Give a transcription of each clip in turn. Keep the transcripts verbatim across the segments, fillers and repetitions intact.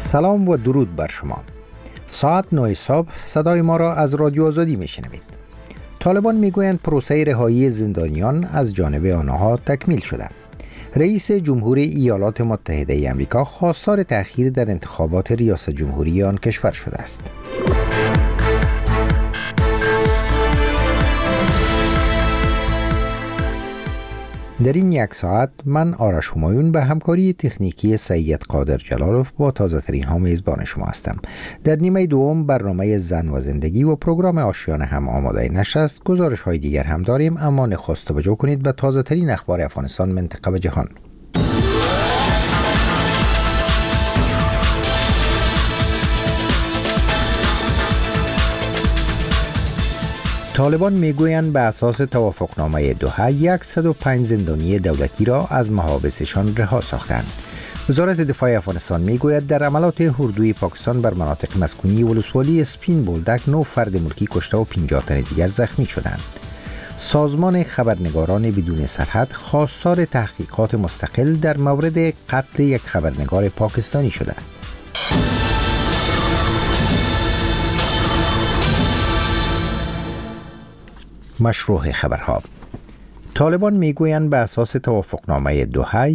سلام و درود بر شما. ساعت نه صبح صدای ما را از رادیو آزادی میشنوید. طالبان میگویند پروسه رهایی زندانیان از جانب آنها تکمیل شده. رئیس جمهور ایالات متحده ای آمریکا خواستار تأخیر در انتخابات ریاست جمهوری آن کشور شده است. در این یک ساعت من آرش همایون به همکاری تکنیکی سید قادر جلالوف با تازه ترین ها میزبان شما هستم. در نیمه دوم برنامه زن و زندگی و پروگرام آشیانه هم آماده نشست. گزارش های دیگر هم داریم، اما نخست توجه کنید به تازه ترین اخبار افغانستان، منطقه و جهان. طالبان میگویند به اساس توافقنامه دوحه صد و پنج زندانی دولتی را از محابسشان رها ساختند. وزارت دفاع افغانستان میگوید در عملات اردوی پاکستان بر مناطق مسکونی ولسوالی سپین بولدک نه فرد ملکی کشته و پنجاه تن دیگر زخمی شدند. سازمان خبرنگاران بدون سرحد خواستار تحقیقات مستقل در مورد قتل یک خبرنگار پاکستانی شده است. مشروع خبرها. طالبان میگویند به اساس توافقنامه دوحه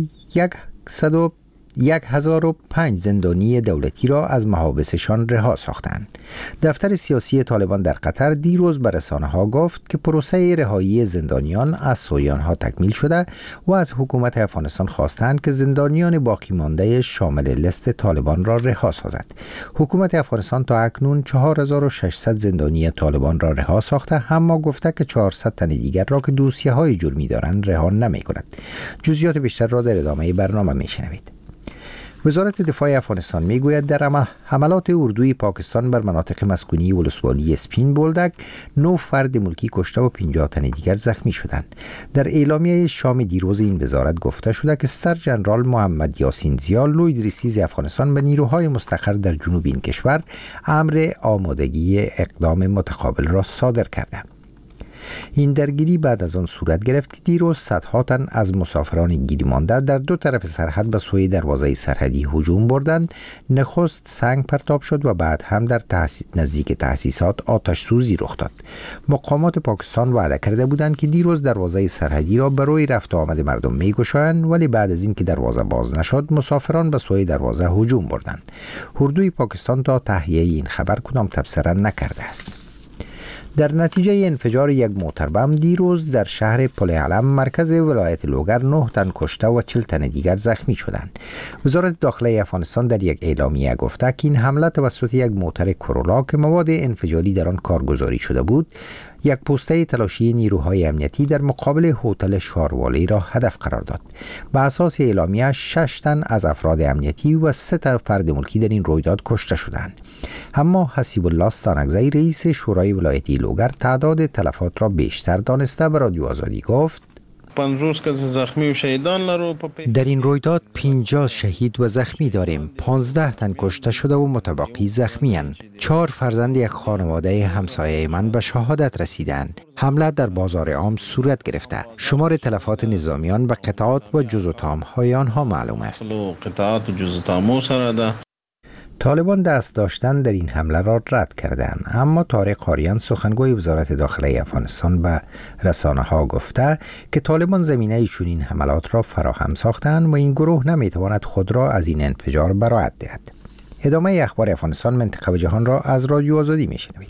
یک هزار و پنج زندانی دولتی را از محابسشان رها ساختند. دفتر سیاسی طالبان در قطر دیروز به رسانه‌ها گفت که پروسه رهایی زندانیان از سوی آنها تکمیل شده و از حکومت افغانستان خواستند که زندانیان باقی مانده شامل لیست طالبان را رها سازد. حکومت افغانستان تا اکنون چهار هزار و ششصد زندانی طالبان را رها ساخته، اما گفته که چهارصد تن دیگر را که دوسیه‌های جرمی دارند رها نمی‌کند. جزئیات بیشتر را در ادامه برنامه می‌شنوید. وزارت دفاع افغانستان میگوید در حملات اردوی پاکستان بر مناطق مسکونی ولسوالی سپین بولدک نه فرد ملکی کشته و پنجاه تن دیگر زخمی شدند. در اعلامیه شام دیروز این وزارت گفته شده که سر جنرال محمد یاسین زیا لوی رئیس افغانستان به نیروهای مستقر در جنوب این کشور امر آمادگی اقدام متقابل را صادر کرده. این درگیری بعد از آن صورت گرفت که دیروز صدها تن از مسافران گیری مانده در دو طرف سرحد به سوی دروازه سرحدی هجوم بردند. نخست سنگ پرتاب شد و بعد هم در تحصیل نزدیک تأسیسات آتش سوزی رخ داد. مقامات پاکستان وعده کرده بودند که دیروز دروازه سرحدی را برای رفت و آمد مردم میگشایند، ولی بعد از اینکه دروازه باز نشد مسافران به سوی دروازه هجوم بردند. اردوی پاکستان تا تهیه این خبر کدام تبصره نکرده است. در نتیجه انفجار یک موتر بم دیروز در شهر پل علم مرکز ولایت لوگر نه تن کشته و چهل تن دیگر زخمی شدند. وزارت داخله افغانستان در یک اعلامیه گفته که این حمله توسط یک موتر کرولا که مواد انفجاری در آن کارگزاری شده بود، یک پوسته تلاشی نیروهای امنیتی در مقابل هتل شاروالی را هدف قرار داد. به اساس اعلامیه شش تن از افراد امنیتی و سه تن فرد ملکی در این رویداد کشته شدند. اما حسیب الله ستانکزی رئیس شورای ولایتی لوگر تعداد تلفات را بیشتر دانسته به رادیو آزادی گفت در این رویداد پنجاه شهید و زخمی داریم. پانزده تن کشته شده و متبقی زخمی اند. چهار فرزند یک خانواده همسایه من به شهادت رسیدند. حمله در بازار عام صورت گرفته. شمار تلفات نظامیان به قطعات و جز و تام‌های آنها معلوم است. طالبان دست داشتن در این حمله را رد کردند، اما طارق قاریان سخنگوی وزارت داخله افغانستان به رسانه ها گفته که طالبان زمینه چنین حملات را فراهم ساختند و این گروه نمیتواند خود را از این انفجار براءت دهد. ادامه اخبار افغانستان، منطقه و جهان را از رادیو آزادی میشنوید.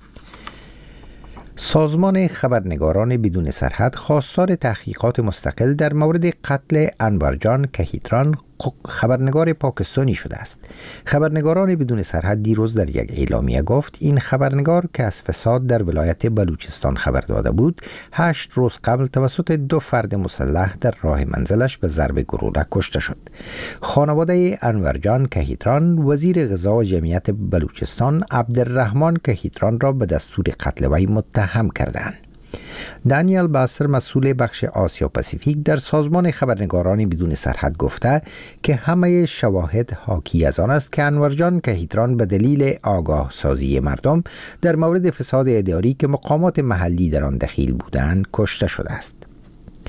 سازمان خبرنگاران بدون سرحد خواستار تحقیقات مستقل در مورد قتل انور جان کهیتران خبرنگار پاکستانی شده است. خبرنگاران بدون سرحد دیروز در یک اعلامیه گفت این خبرنگار که از فساد در ولایت بلوچستان خبر داده بود، هشت روز قبل توسط دو فرد مسلح در راه منزلش به ضرب گلوله کشته شد. خانواده انور جان کهیتران وزیر غذا و جمعیت بلوچستان عبدالرحمن کهیتران را به دستور قتل وی متهم کردند. دانیل باستر مسئول بخش آسیا پاسیفیک در سازمان خبرنگاران بدون سرحد گفته که همه شواهد حاکی از آن است که انور جان کهیتران به دلیل آگاه سازی مردم در مورد فساد اداری که مقامات محلی در آن دخیل بودند کشته شده است.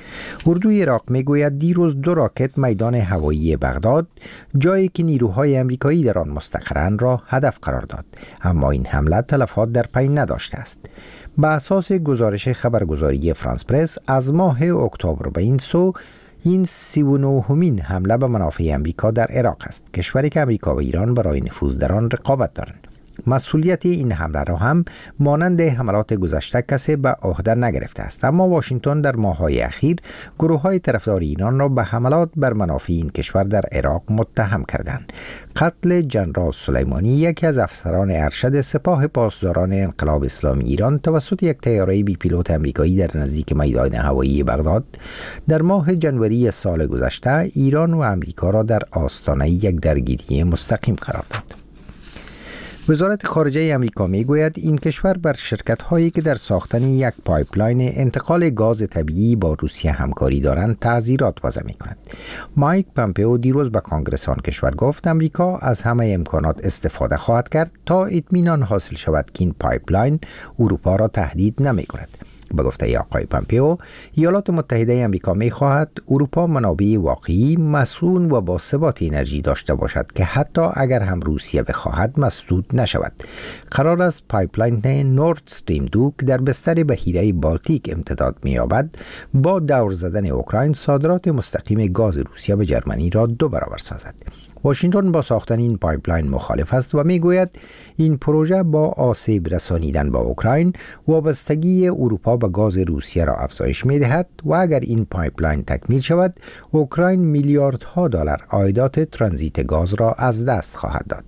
اردوی عراق میگوید دیروز دو راکت میدان هوایی بغداد، جایی که نیروهای امریکایی در آن مستقرند، را هدف قرار داد، اما این حمله تلفات در پی نداشته است. به اساس گزارش خبرگزاری فرانس پرس، از ماه اکتبر به این سو این سی و نهمین حمله به منافع امریکا در عراق است، کشوری که امریکا و ایران برای نفوذ در آن رقابت دارند. مسئولیت این حمله را هم مانند حملات گذشته کسی به عهده نگرفته است، اما واشنگتن در ماه‌های اخیر گروه‌های طرفدار ایران را به حملات بر منافع این کشور در عراق متهم کردند. قتل جنرال سلیمانی، یکی از افسران ارشد سپاه پاسداران انقلاب اسلامی ایران، توسط یک طیاره بی پیلوت آمریکایی در نزدیک میدان هوایی بغداد در ماه جنوری سال گذشته، ایران و آمریکا را در آستانه یک درگیری مستقیم قرار داد. وزارت خارجه آمریکا میگوید این کشور بر شرکت‌هایی که در ساختن یک پایپلاین انتقال گاز طبیعی با روسیه همکاری دارند تعزیرات وضع می‌کند. مایک پامپئو دیروز به کانگرس آن کشور گفت آمریکا از همه امکانات استفاده خواهد کرد تا اطمینان حاصل شود که این پایپلاین اروپا را تهدید نمی‌کند. به گفته آقای پامپئو، ایالات متحده آمریکا می‌خواهد اروپا منابع واقعی، مسئول و با ثبات انرژی داشته باشد که حتی اگر هم روسیه بخواهد مسدود نشود. قرار است پایپلاین نورد استریم دو که در بستر بحیره بالتیک امتداد می‌یابد، با دور زدن اوکراین صادرات مستقیم گاز روسیه به جرمنی را دو برابر سازد. واشنگتن با ساختن این پایپلاین مخالف است و میگوید این پروژه با آسیب رسانیدن به اوکراین وابستگی اروپا به گاز روسیه را افزایش می‌دهد و اگر این پایپلاین تکمیل شود، اوکراین میلیاردها دلار عایدات ترانزیت گاز را از دست خواهد داد.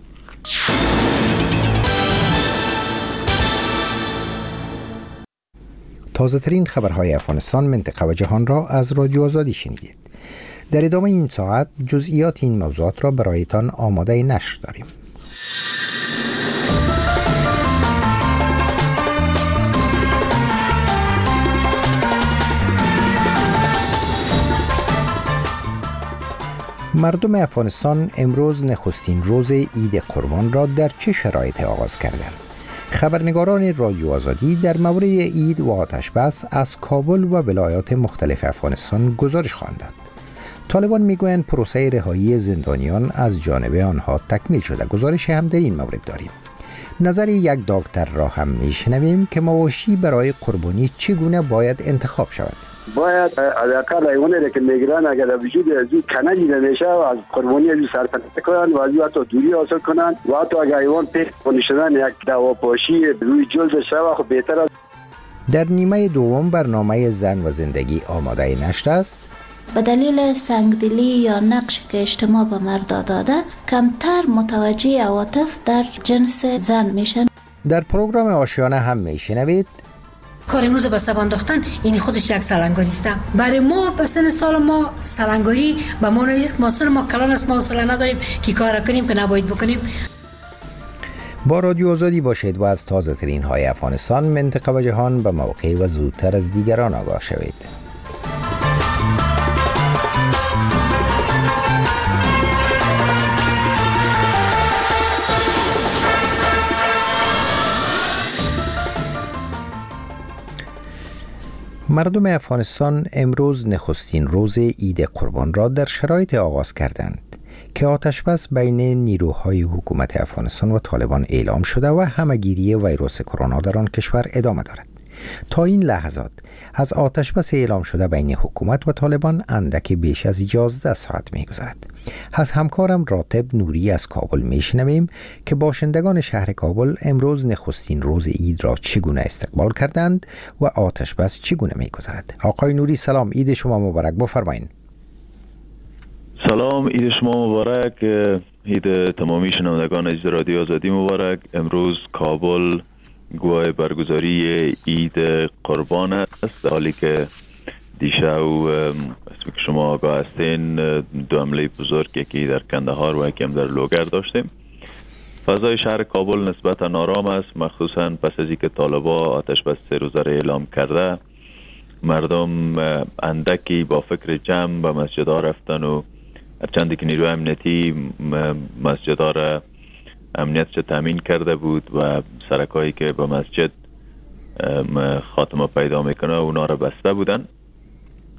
تازه ترین خبرهای افغانستان، منطقه و جهان را از رادیو آزادی شنیدید. در ادامه این ساعت جزئیات این موضوعات را برایتان آماده نشر داریم. مردم افغانستان امروز نخستین روز عید قربان را در چه شرایطی آغاز کردند؟ خبرنگاران رادیو آزادی در مورد عید و آتش بس از کابل و ولایات مختلف افغانستان گزارش خواندند. طالبان میگویند پروسه رهایی زندانیان از جانب آنها تکمیل شده. گزارش هم در این مورد داریم. نظر یک دکتر را هم میشنویم که مواشی برای قربانی چگونه باید انتخاب شود. باید حداقل حیوانی که میگیرن اگر در وجود از این کنه دیده میشه و از قربانی از این سرپناه کنن و از این حتی دوری حاصل کنن و حتی اگر حیوان پیش کنشدن یک دواپاشی روی جلد شود خب بهتر است. در نیمه دوم برنامه زن و زندگی آماده نشر است. به دلیل سنگدلی یا نقش که اجتماع به مرد داده، کمتر متوجه عواطف در جنس زن میشن. در پروگرام آشیانه هم میشنوید کار امروز به سب انداختن این خودش یک سلنگاری است. برای ما به سن سال ما سلنگاری به ما نیست که ما سن ما کلان است، ما حوصله نداریم که کار کنیم که نباید بکنیم. با رادیو آزادی باشید و از تازه ترین های افغانستان، منطقه و جهان به موقع و زودتر از دیگران آگاه شوید. مردم افغانستان امروز نخستین روز عید قربان را در شرایط آغاز کردند که آتشبس بین نیروهای حکومت افغانستان و طالبان اعلام شده و همه‌گیری ویروس کرونا در آن کشور ادامه دارد. تا این لحظات از آتشبس اعلام شده بین حکومت و طالبان اندک بیش از یازده ساعت می‌گذرد. از همکارم راتب نوری از کابل میشنویم که باشندگان شهر کابل امروز نخستین روز عید را چگونه استقبال کردند و آتشبس چگونه می‌گذرد. آقای نوری سلام، عید شما مبارک، بفرمایید. سلام، عید شما مبارک، عید تمامی شنوندگان عزیز رادیو آزادی مبارک. امروز کابل گواه برگزاری عید قربان است، در حالی که دیشب اسمی که شما آگاه هستین دو حمله بزرگ، یکی در کندهار و یکی هم در لوگر داشتیم. فضای شهر کابل نسبتا آرام است، مخصوصا پس از اینکه طالبان آتش بس سه روزه را اعلام کرده. مردم اندکی با فکر جمع به مسجدها رفتن و هرچندی که نیروی امنیتی مسجدها را امنیتش تامین کرده بود و سرکایی که به مسجد خاتمه پیدا میکنه اونا را بسته بودن،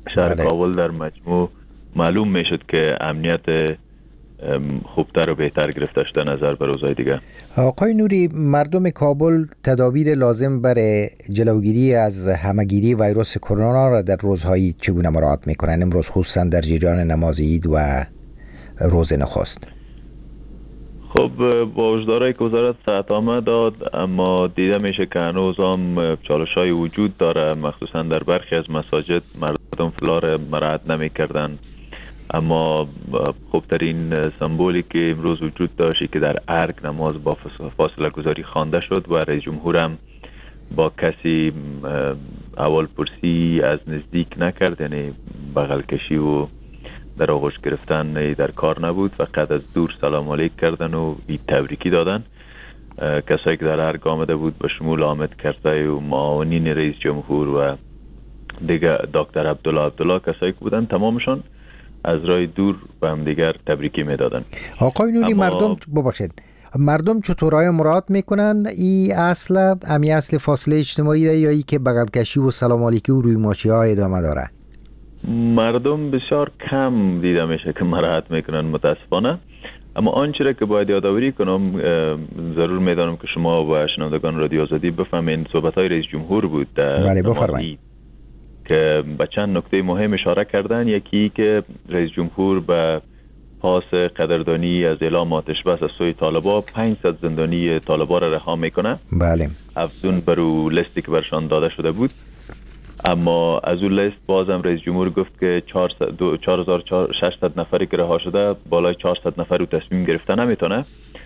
شهر بله. کابل در مجموع معلوم میشد که امنیت خوبتر و بهتر گرفته شده نظر به روزهای دیگه. آقای نوری، مردم کابل تدابیر لازم برای جلوگیری از همهگیری ویروس کرونا را در روزهای چگونه مراعات میکنن امروز، خصوصا در جریان نماز عید و روز نخست؟ خب با هشدارهایی که وزارت صحت آمد داد، اما دیده میشه که هنوز هم چالش‌های وجود داره، مخصوصا در برخی از مساجد مردم فلار مراعات نمی‌کردن. اما خوبترین سمبولی که امروز وجود داشت که در ارگ نماز با فاصله گذاری خوانده شد و رئیس جمهور هم با کسی اول پرسی از نزدیک نکرد، یعنی بغل کشی و در آغوش گرفتن در کار نبود، فقط از دور سلام علیک کردن و عید تبریکی دادن. کسایی که در ارگ آمده بود به شمول حامد کرزی و معاونین رئیس جمهور و دیگه دکتر عبدالله عبدالله کسایی که بودن، تمامشان از راه دور به هم دیگر تبریکی میدادن. آقای نوری، اما... مردم ببخشید مردم چطور های مراعات میکنن؟ این اصل امی اصل فاصله اجتماعی را یا ای که بغل کشی و سلام علیکی و روی ماچی ها ادامه داره؟ مردم بسیار کم دیده میشه که مراعات میکنن متاسفانه. اما آنچه را که باید یادآوری کنم، ضرور میدانم که شما و شنوندگان رادیو آزادی بفهمین، صحبت های رئیس جمهور بود در بله بفرمایید که به چند نکته مهم اشاره کردن. یکی که رئیس جمهور به پاس قدردانی از اعلام آتش بس از سوی طالبا پانصد زندانی طالبا را رها میکنه، بله، افزون بر اون لیستی که برشان داده شده بود. اما از اون لیست بازم رئیس جمهور گفت که چهار هزار و ششصد نفری که رها شده بالای چهارصد نفر رو تصمیم گرفته نمیتونه.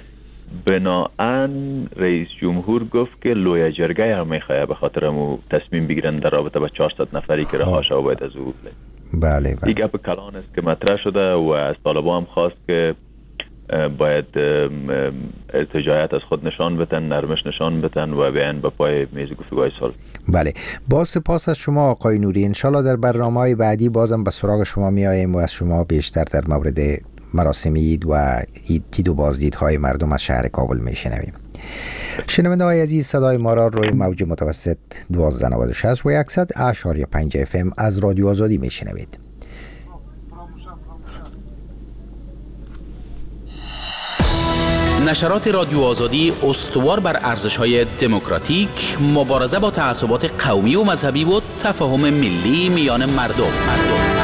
بناهن رئیس جمهور گفت که لوی جرگه هم میخواه به خاطر همون تصمیم بگیرن در رابطه با چهارصد نفری که رها شده باید از او. بله بله. دیگه به کلان است که مطرح شده و از طالبان هم خواست که باید ارتجاعیت از خود نشان بدن، نرمش نشان بدن و بیان به پای میز گفتگوهای صلح. بله، با سپاس از شما آقای نوری. انشالله در برنامه‌های بعدی بازم به سراغ شما میاییم و از شما بیشتر در مورد مراسم عید و عید و بازدیدهای مردم از شهر کابل میشنویم. شنونده های عزیز، صدای ما را روی موج متوسط دوازده نود و شش و صد اشاری پنج اف ام از رادیو آزادی میشنوید. نشرات رادیو آزادی استوار بر ارزش‌های دموکراتیک، مبارزه با تعصبات قومی و مذهبی و تفاهم ملی میان مردم. مردم.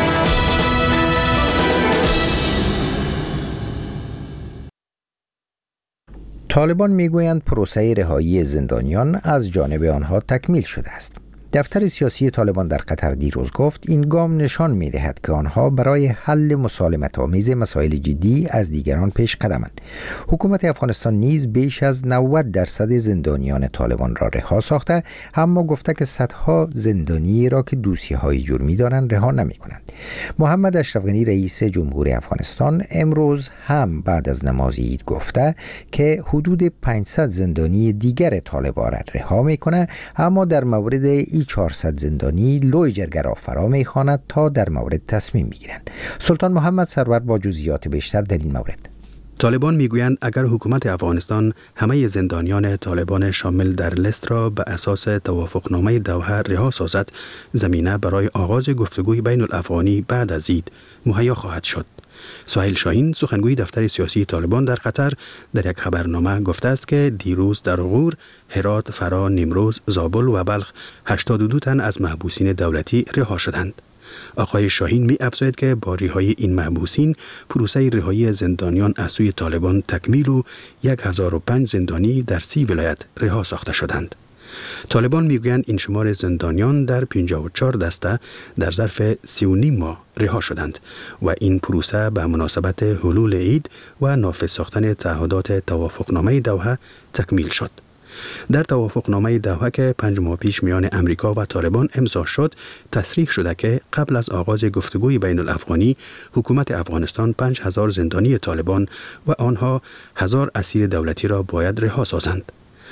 طالبان میگویند پروسه رهایی زندانیان از جانب آنها تکمیل شده است. دفتر سیاسی طالبان در قطر دیروز گفت این گام نشان می‌دهد که آنها برای حل مسالمت‌آمیز مسائل جدی از دیگران پیش قدمند. حکومت افغانستان نیز بیش از نود درصد زندانیان طالبان را رها ساخته، اما گفته که صدها زندانی را که دوسیه‌های جرمی دارند رها نمی‌کنند. محمد اشرف غنی رئیس جمهوری افغانستان امروز هم بعد از نماز عید گفته که حدود پانصد زندانی دیگر طالبان را رها می‌کند، اما در مورد ای چهارصد زندانی لوی جرگه را فرا می‌خواند تا در مورد تصمیم بگیرند. سلطان محمد سرور با جزئیات بیشتر در این مورد. طالبان میگویند اگر حکومت افغانستان همه زندانیان طالبان شامل در لیست را به اساس توافقنامه دوحه رها سازد، زمینه برای آغاز گفتگوی بین الافغانی بعد از عید مهیا خواهد شد. سهیل شاهین سخنگوی دفتر سیاسی طالبان در قطر در یک خبرنامه گفته است که دیروز در غور، هرات، فرا، نیمروز، زابل و بلخ هشتاد و دو تن از محبوسین دولتی رها شدند. آقای شاهین می افزاید که با رهایی این محبوسین پروسه رهایی زندانیان از سوی طالبان تکمیل و هزار و پنج زندانی در سی ولایت رها ساخته شدند. طالبان میگویند این شمار زندانیان در پنجاه و چهار دسته در ظرف سی و نیم ماه رها شدند و این پروسه به مناسبت حلول عید و نافذ ساختن تعهدات توافقنامه دوحه تکمیل شد. در توافقنامه دوحه که پنج ماه پیش میان امریکا و طالبان امضا شد، تصریح شده که قبل از آغاز گفتگوی بین الافغانی، حکومت افغانستان پنج هزار زندانی طالبان و آنها هزار اسیر دولتی را باید رها سازند.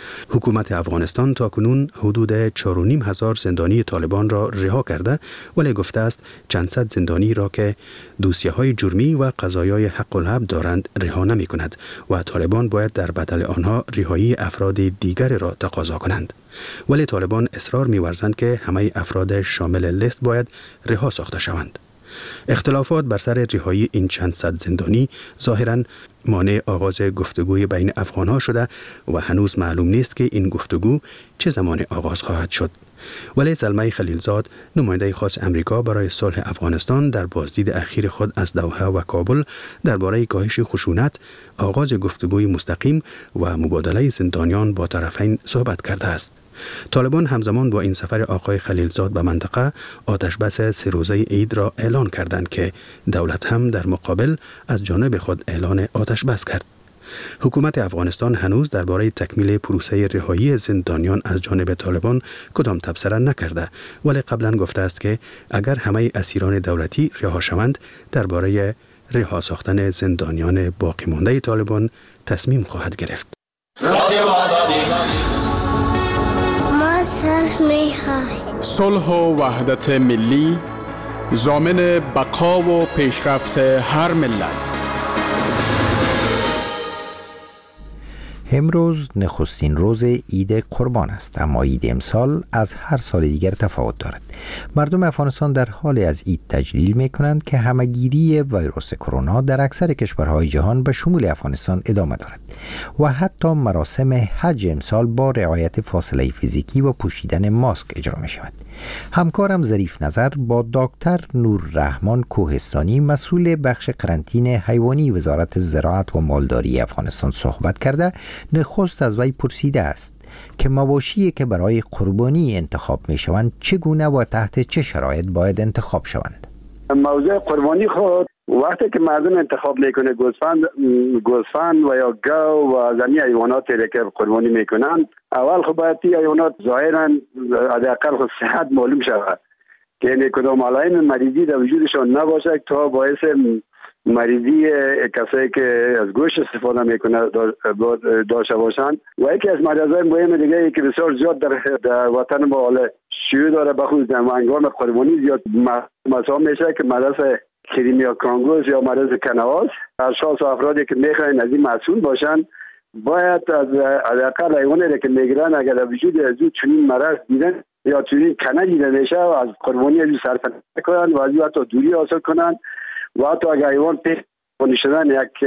حکومت افغانستان تاکنون حدود چهار و نیم هزار زندانی طالبان را رها کرده، ولی گفته است چند صد زندانی را که دوسیه های جرمی و قضایای حق الحب دارند رها نمی کند و طالبان باید در بدل آنها رهایی افراد دیگر را تقاضا کنند. ولی طالبان اصرار می ورزند که همه افراد شامل لیست باید رها ساخته شوند. اختلافات بر سر رهایی این چند صد زندانی ظاهراً مانع آغاز گفتگوی بین افغانها شده و هنوز معلوم نیست که این گفتگو چه زمان آغاز خواهد شد. ولی زلمه خلیلزاد، نماینده خاص امریکا برای صلح افغانستان، در بازدید اخیر خود از دوحه و کابل درباره کاهش خشونت، آغاز گفتگوی مستقیم و مبادله زندانیان با طرفین صحبت کرده است. طالبان همزمان با این سفر آقای خلیلزاد به منطقه آتش بس سه روزه عید را اعلان کردند که دولت هم در مقابل از جانب خود اعلان آتش بس کرد. حکومت افغانستان هنوز درباره تکمیل پروسه رهایی زندانیان از جانب طالبان کدام تبصره نکرده، ولی قبلا گفته است که اگر همه اسیران دولتی رها شوند درباره رها ساختن زندانیان باقی مانده طالبان تصمیم خواهد گرفت. صلح و وحدت ملی ضامن بقا و پیشرفت هر ملت. امروز نخستین روز عید قربان است، اما عید امسال از هر سال دیگر تفاوت دارد. مردم افغانستان در حال از عید تجلیل می کنند که همه‌گیری ویروس کرونا در اکثر کشورهای جهان به شمول افغانستان ادامه دارد و حتی مراسم حج امسال با رعایت فاصله فیزیکی و پوشیدن ماسک اجرا می شود. همکارم ظریف نظر با دکتر نوررحمان کوهستانی، مسئول بخش قرنطینه حیوانی وزارت زراعت و مالداری افغانستان صحبت کرده، نخست از وی پرسیده است که مواشی که برای قربانی انتخاب می شوند چگونه و تحت چه شرایط باید انتخاب شوند. موضوع قربانی خود وقتی که مردم انتخاب میکنه گوسفند گوسفند و یا گاو و زمین حیواناتی که قربانی میکنن، اول خب باید این حیوانات ظاهرا حداقل خود صحت معلوم شود که یعنی کدام علائم مریضی در وجودشان نباشه تا باعث مریضی کسایی که از گوشت استفاده میکنه داشته باشند. و یکی از مرضای مهم دیگه که بسیار زیاد در, در وطن ما حال شیوع داره، بخصوص در هنگام قربانی زیاد مصاب میشه که مرض کریمیا کانگوز یا مرض کنواس. اشخاص و افرادی که میخواین از این مسئول باشن باید از حداقل حیوانی که میگیرن اگر در وجود از او چنین مرض دیدن یا چنین کنه دیده میشه و از قربانی از او صرف نکنن و از او حتی دوری حاصل کنن و حتی اگر حیوان پیش شدن یک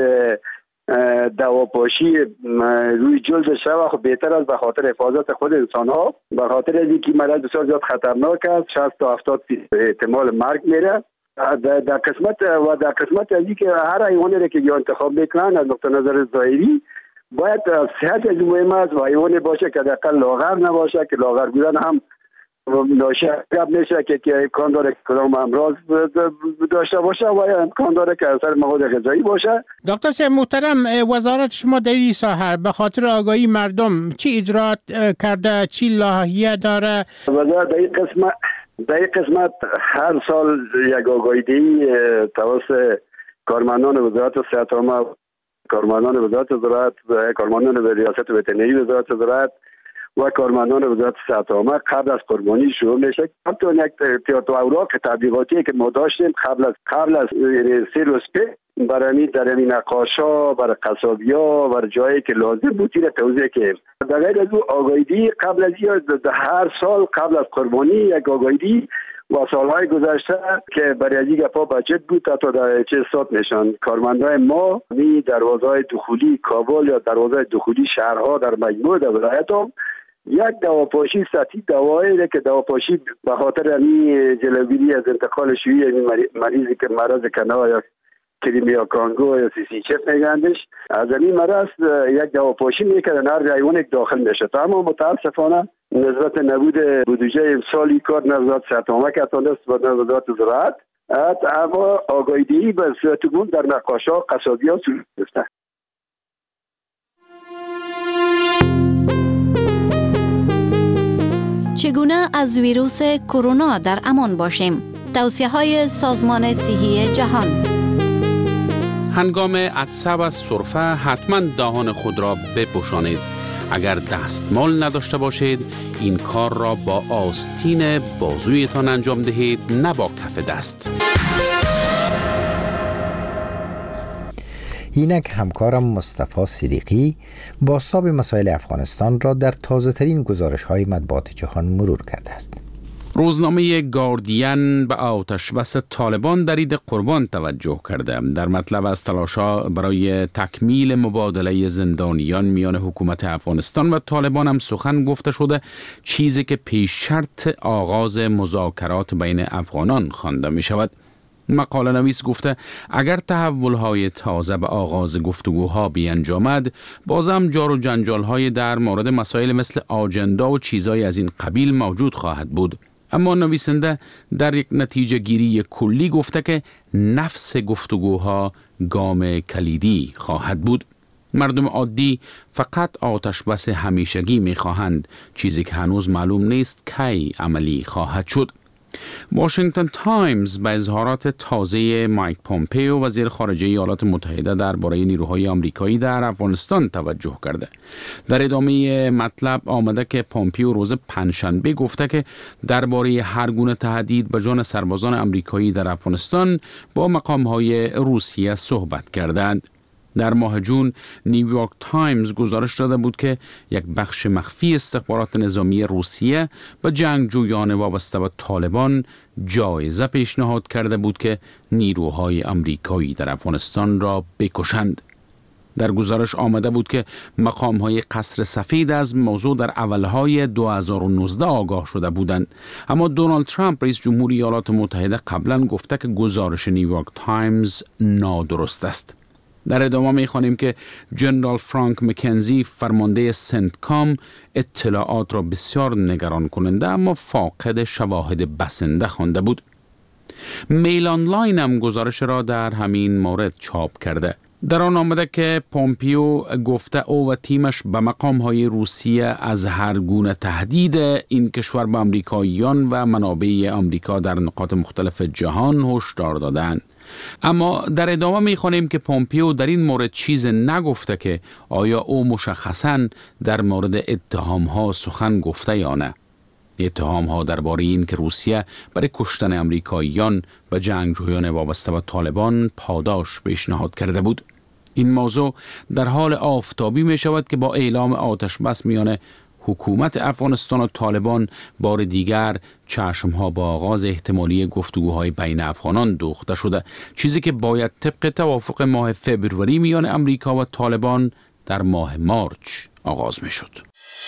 دواپاشی روی جلد شود خب بهتر است به خاطر حفاظت خود انسان ها، به خاطر از اینکه مرض بسیار زیاد خطرناک است، شصت تا هفتاد احتمال مرگ میره. در قسمت و در قسمت از اینکه هر حیوانی که انتخاب میکنن از نقطه نظر ظاهری باید صحت از مهم است و حیوانی باشه که حداقل لاغر نباشه، که لاغر بودن هم ناشی میشه که امکان داره که کدام امراض داشته باشه و امکان داره که اثر مواد غذایی باشه. دکتر صاحب محترم، وزارت شما در این ساحه به خاطر آگاهی مردم چی اجرات کرده، چی لاحیه داره؟ وزارت در این قسمت در این قسمت هر سال یک آگاهی‌دهی توسط کارمندان وزارت صحت عامه، کارمندان وزارت زراعت، کارمندان ریاست وترنری وزارت زراعت و کارمندان وزارت صحت عامه قبل از قربانی شروع میشه. حتی یک اوراق تبلیغاتی که ما داشتیم قبل از قبل از سه روز پیش برای در این نقاشا، برای قصابیا و جایی که لازم بود را توضیح کردیم. در غیر از او آگاهی قبل از هر سال قبل از قربانی یک آگاهی و سالهای گذشته که برای از این گپا بجت بود تا در چه سات نشان کارمندان ما می دروازه‌های دخولی کابل یا دروازه‌های دخولی شهرها در مجموع در ولایت هم یک دواپاشی سطحی دوایی که دواپاشی به خاطر همین جلوگیری از انتقال شیوعی مریضی که مرض کنوا یا کریمیا کانگو یا سی سی چپ میگندش از این مرض یک دواپاشی میکردن هر حیوان یک داخل میشه. اما متاسفانه نسبت نبود بودجه امسالی کار نظارت صحت عامه که اتانده است و نظارت زراعت اما آگاهی‌دهی به صورت عموم در نقاشا قصابی‌ها صورت گرفته. چگونه از ویروس کرونا در امان باشیم؟ توصیه‌های سازمان صحی جهان. هنگام عطسه و سرفه حتما دهان خود را بپوشانید. اگر دستمال نداشته باشید این کار را با آستین بازویتان انجام دهید، نه با کف دست. اینک همکارم مصطفی صدیقی بازتاب مسائل افغانستان را در تازه ترین گزارش های مطبوعات جهان مرور کرده است. روزنامه گاردین به آتش بس طالبان در عید قربان توجه کرده. در مطلب از تلاش‌ها برای تکمیل مبادله زندانیان میان حکومت افغانستان و طالبان هم سخن گفته شده، چیزی که پیش شرط آغاز مذاکرات بین افغانان خوانده می شود. مقاله نویس گفته اگر تحول‌های تازه به آغاز گفتگوها بیانجامد، بازم جار و جنجال‌های در مورد مسائل مثل آجندا و چیزهای از این قبیل موجود خواهد بود. اما نویسنده در یک نتیجه گیری کلی گفته که نفس گفتگوها گام کلیدی خواهد بود. مردم عادی فقط آتش بس همیشگی می‌خواهند، چیزی که هنوز معلوم نیست کی عملی خواهد شد. واشنگتن تایمز به اظهارات تازه مایک پومپیو وزیر خارجه ایالات متحده درباره نیروهای آمریکایی در افغانستان توجه کرده. در ادامه مطلب آمده که پومپیو روز پنجشنبه گفته که درباره هر گونه تهدید به جان سربازان آمریکایی در افغانستان با مقام‌های روسیه صحبت کردند. در ماه جون نیویورک تایمز گزارش داده بود که یک بخش مخفی استخبارات نظامی روسیه به جنگجویان وابسته به طالبان جایزه پیشنهاد کرده بود که نیروهای آمریکایی در افغانستان را بکشند. در گزارش آمده بود که مقام‌های قصر سفید از موضوع در اولهای دو هزار و نوزده آگاه شده بودند، اما دونالد ترامپ رئیس جمهور ایالات متحده قبلا گفته که گزارش نیویورک تایمز نادرست است. در ادامه می‌خوانیم که جنرال فرانک مکنزی فرمانده سنتکام اطلاعات را بسیار نگران کننده اما فاقد شواهد بسنده خوانده بود. میل آنلاین هم گزارش را در همین مورد چاپ کرده. در آن آمده که پومپیو گفته او و تیمش به مقام‌های روسیه از هر گونه تهدید این کشور به آمریکاییان و منابع آمریکا در نقاط مختلف جهان هشدار دادند. اما در ادامه می‌خوانیم که پومپیو در این مورد چیز نگفته که آیا او مشخصاً در مورد اتهام‌ها سخن گفته یا نه. اتهام‌ها درباره این که روسیه برای کشتن آمریکاییان و جنگجویان وابسته به طالبان پاداش پیشنهاد کرده بود. این موضوع در حال آفتابی می شود که با اعلام آتش بس میان حکومت افغانستان و طالبان بار دیگر چشمها با آغاز احتمالی گفتگوهای بین افغانان دوخته شده، چیزی که باید طبق توافق ماه فوریه میان امریکا و طالبان در ماه مارچ آغاز می شد.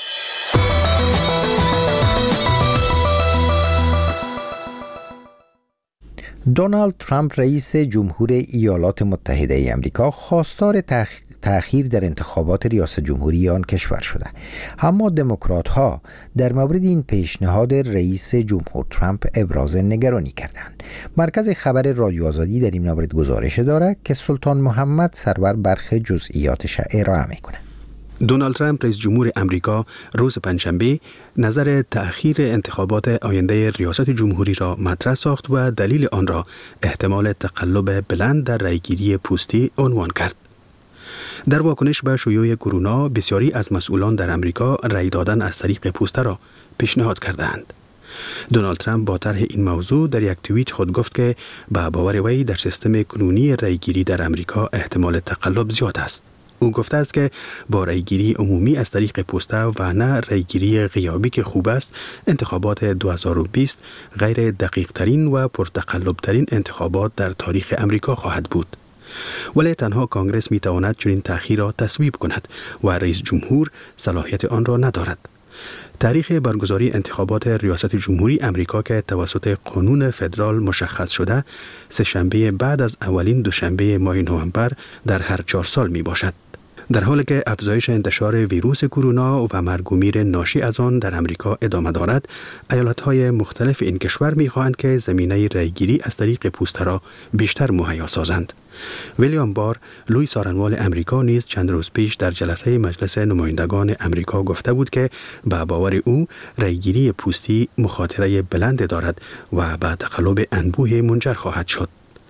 دونالد ترامپ رئیس جمهور ایالات متحده ای آمریکا خواستار تأخیر در انتخابات ریاست جمهوری آن کشور شده، اما دموکرات ها در مورد این پیشنهاد رئیس جمهور ترامپ ابراز نگرانی کردند. مرکز خبر رادیو آزادی در این مورد گزارش دارد که سلطان محمد سرور برخی جزئیاتش ارائه میکنه. دونالد ترامپ رئیس جمهور امریکا روز پنجشنبه نظر تأخیر انتخابات آینده ریاست جمهوری را مطرح ساخت و دلیل آن را احتمال تقلب بلند در رأیگیری پوستی عنوان کرد. در واکنش به شیوع کرونا، بسیاری از مسئولان در امریکا رأی دادن از طریق پوسته را پیشنهاد کردند. دونالد ترامپ با طرح این موضوع در یک توییت خود گفت که به باور وی در سیستم کنونی رأیگیری در امریکا احتمال تقلب زیاد است. او گفته است که با رأیگیری عمومی از طریق پوسته و نه رأیگیری غیابی که خوب است، انتخابات دو هزار و بیست غیر دقیق ترین و پرتقلب ترین انتخابات در تاریخ امریکا خواهد بود. ولی تنها کانگرس می تواند چنین تأخیر را تصویب کند و رئیس جمهور صلاحیت آن را ندارد. تاریخ برگزاری انتخابات ریاست جمهوری امریکا که توسط قانون فدرال مشخص شده، سه شنبه بعد از اولین دوشنبه ماه نوامبر در هر چهار سال می باشد. در حالی که افزایش انتشار ویروس کرونا و مرگ و میر ناشی از آن در امریکا ادامه دارد، ایالت‌های مختلف این کشور می‌خواهند که زمینه رأیگیری از طریق پوسته را بیشتر مهیا سازند. ویلیام بار، لوی سارنوال امریکا نیز چند روز پیش در جلسه مجلس نمایندگان امریکا گفته بود که به باور او رأیگیری پوستی مخاطره بلند دارد و به تقلب انبوه منجر خواهد شد.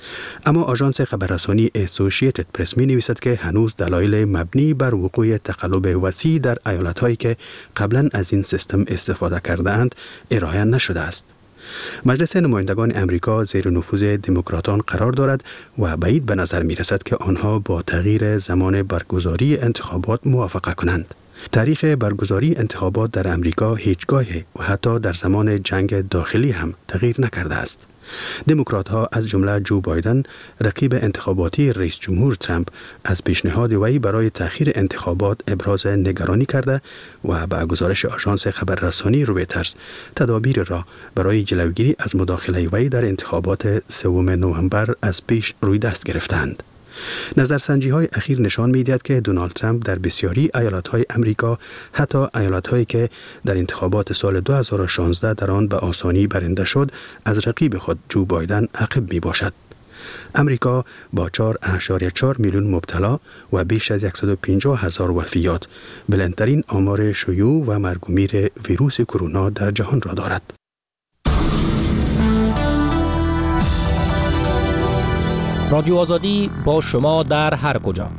اما آژانس خبررسانی اسوسییتد پرس می نویسد که هنوز دلایل مبنی بر وقوع تقلب وسیع در ایالت‌هایی که قبلا از این سیستم استفاده کرده‌اند ارائه نشده است. مجلس نمایندگان امریکا زیر نفوذ دموکراتان قرار دارد و بعید به نظر می رسد که آنها با تغییر زمان برگزاری انتخابات موافقه کنند. تاریخ برگزاری انتخابات در امریکا هیچگاه و حتی در زمان جنگ داخلی هم تغییر نکرده است. دموکرات ها از جمله جو بایدن رقیب انتخاباتی رئیس جمهور ترامپ از پیشنهاد وی برای تأخیر انتخابات ابراز نگرانی کرده و به گزارش آژانس خبررسانی رویترز تدابیر را برای جلوگیری از مداخله وی در انتخابات سوم نوامبر از پیش روی دست گرفتند. نظرسنجی های اخیر نشان می دهد که دونالد ترامپ در بسیاری ایالت های امریکا، حتی ایالت هایی که در انتخابات سال دو هزار و شانزده در آن به آسانی برنده شد، از رقیب خود جو بایدن عقب می باشد. امریکا با چهار ممیز چهار میلیون مبتلا و بیش از صد و پنجاه هزار وفیات بلندترین آمار شیوع و مرگ و میر ویروس کرونا در جهان را دارد. رادیو آزادی با شما در هر کجا.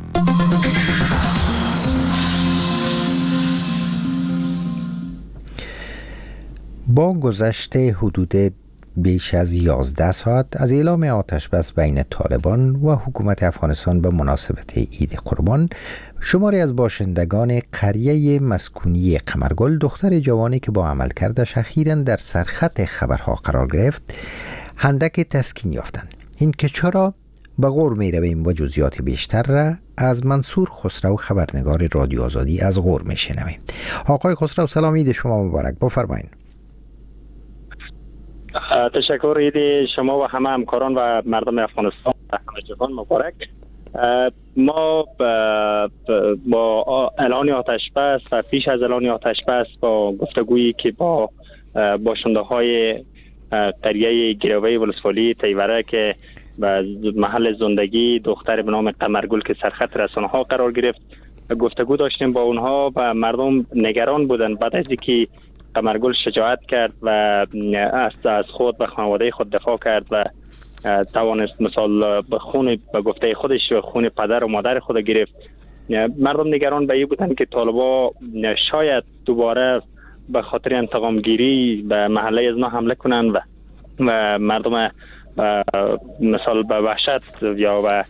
با گذشت حدود بیش از یازده ساعت از اعلام آتش بس بین طالبان و حکومت افغانستان به مناسبت عید قربان، شماری از باشندگان قریه مسکونی قمرگل، دختر جوانی که با عملکردش اخیراً در سرخط خبرها قرار گرفت، اندک تسکین یافتند. این که چرا به غور می رویم و جزئیات بیشتر را از منصور خسرو، خبرنگار رادیو آزادی از غور می شنویم. آقای خسرو سلام، عید شما مبارک. بفرمایید. تشکر. عید شما و همه همکاران و مردم افغانستان و همه جهان مبارک. ما با اعلان آتش بس و پیش از اعلان آتش بس با گفتگویی که با باشنده های قریه گروی ولسوالی تیوره که و محل زندگی دختر به نام قمرگل که سرخط رسانه ها قرار گرفت گفتگو داشتیم با اونها و مردم نگران بودن بعد از اینکه قمرگل شجاعت کرد و از خود و خانواده خود دفاع کرد و توانست مثال به خون به گفته خودش خون پدر و مادر خود گرفت. مردم نگران به این بودن که طالبا شاید دوباره به خاطر انتقام گیری به محله از ما حمله کنند و, و مردم مثال به وحشت یا به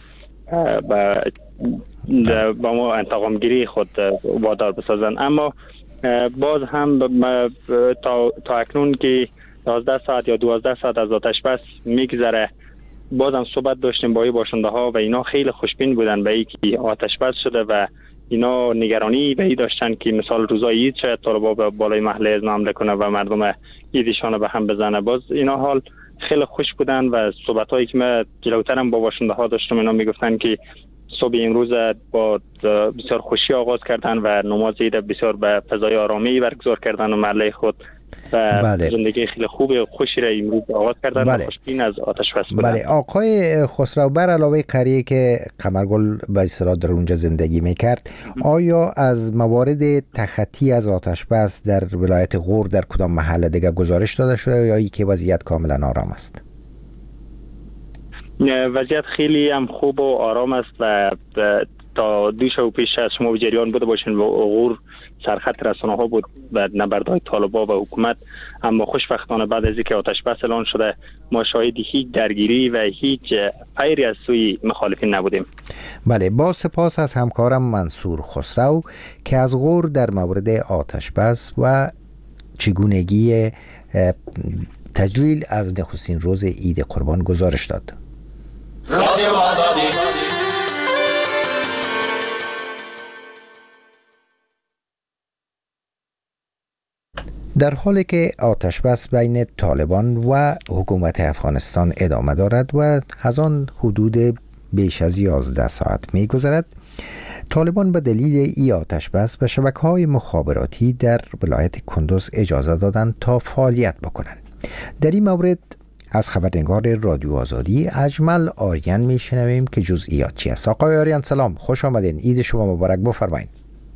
با ما انتقام گیری خود وادار بسازن. اما باز هم تا, تا اکنون که یازده ساعت یا دوازده ساعت از آتش بس میگذره، باز هم صحبت داشتیم با باشنده ها و اینا خیلی خوشبین بودن به اینکه آتش بس شده و اینا نگرانی به این داشتن که مثال روزای عید شاید طالبا به بالای محله از حمله کنه و مردم عیدشان به هم بزنه. باز اینا حال خیلی خوش بودن و صحبت هایی که ما جلوترم با باشنده ها داشتم اینا میگفتن که صبح امروز با بسیار خوشی آغاز کردن و نماز عید بسیار به فضای آرامی برگزار کردن و محله خود و بله. زندگی خیلی خوب و خوشی را امروز آغاز کردن بله. و خوشبین از آتش بس بودن. بله آقای خسرو، بر علاوه قریه که قمرگل به اصطلاح در اونجا زندگی میکرد، آیا از موارد تخطی از آتش بس در ولایت غور در کدام محله دیگه گزارش داده شده یا ای که وضعیت کاملا آرام است؟ وضعیت خیلی هم خوب و آرام است و تا دو شب پیش از شما جریان بوده باشین و غور سرخط رسانه ها بود و نبردهای طالبا و حکومت، اما خوشبختانه بعد از اینکه آتش بس اعلان شده ما شاهد هیچ درگیری و هیچ فیری از سوی مخالفین نبودیم. بله، با سپاس از همکارم منصور خسرو که از غور در مورد آتش بس و چگونگی تجلیل از نخستین روز عید قربان گزارش داد. رادیو آزادی. در حالی که آتش بس بین طالبان و حکومت افغانستان ادامه دارد و از آن حدود بیش از یازده ساعت می گذرد، طالبان به دلیل ای آتش بس به شبکه‌های مخابراتی در ولایت کندوز اجازه دادند تا فعالیت بکنند. در این مورد از خبرنگار رادیو آزادی اجمل آریان میشنویم که جزئیات چی است. آقای آریان سلام، خوش آمدین. عید شما مبارک. بفرمایید.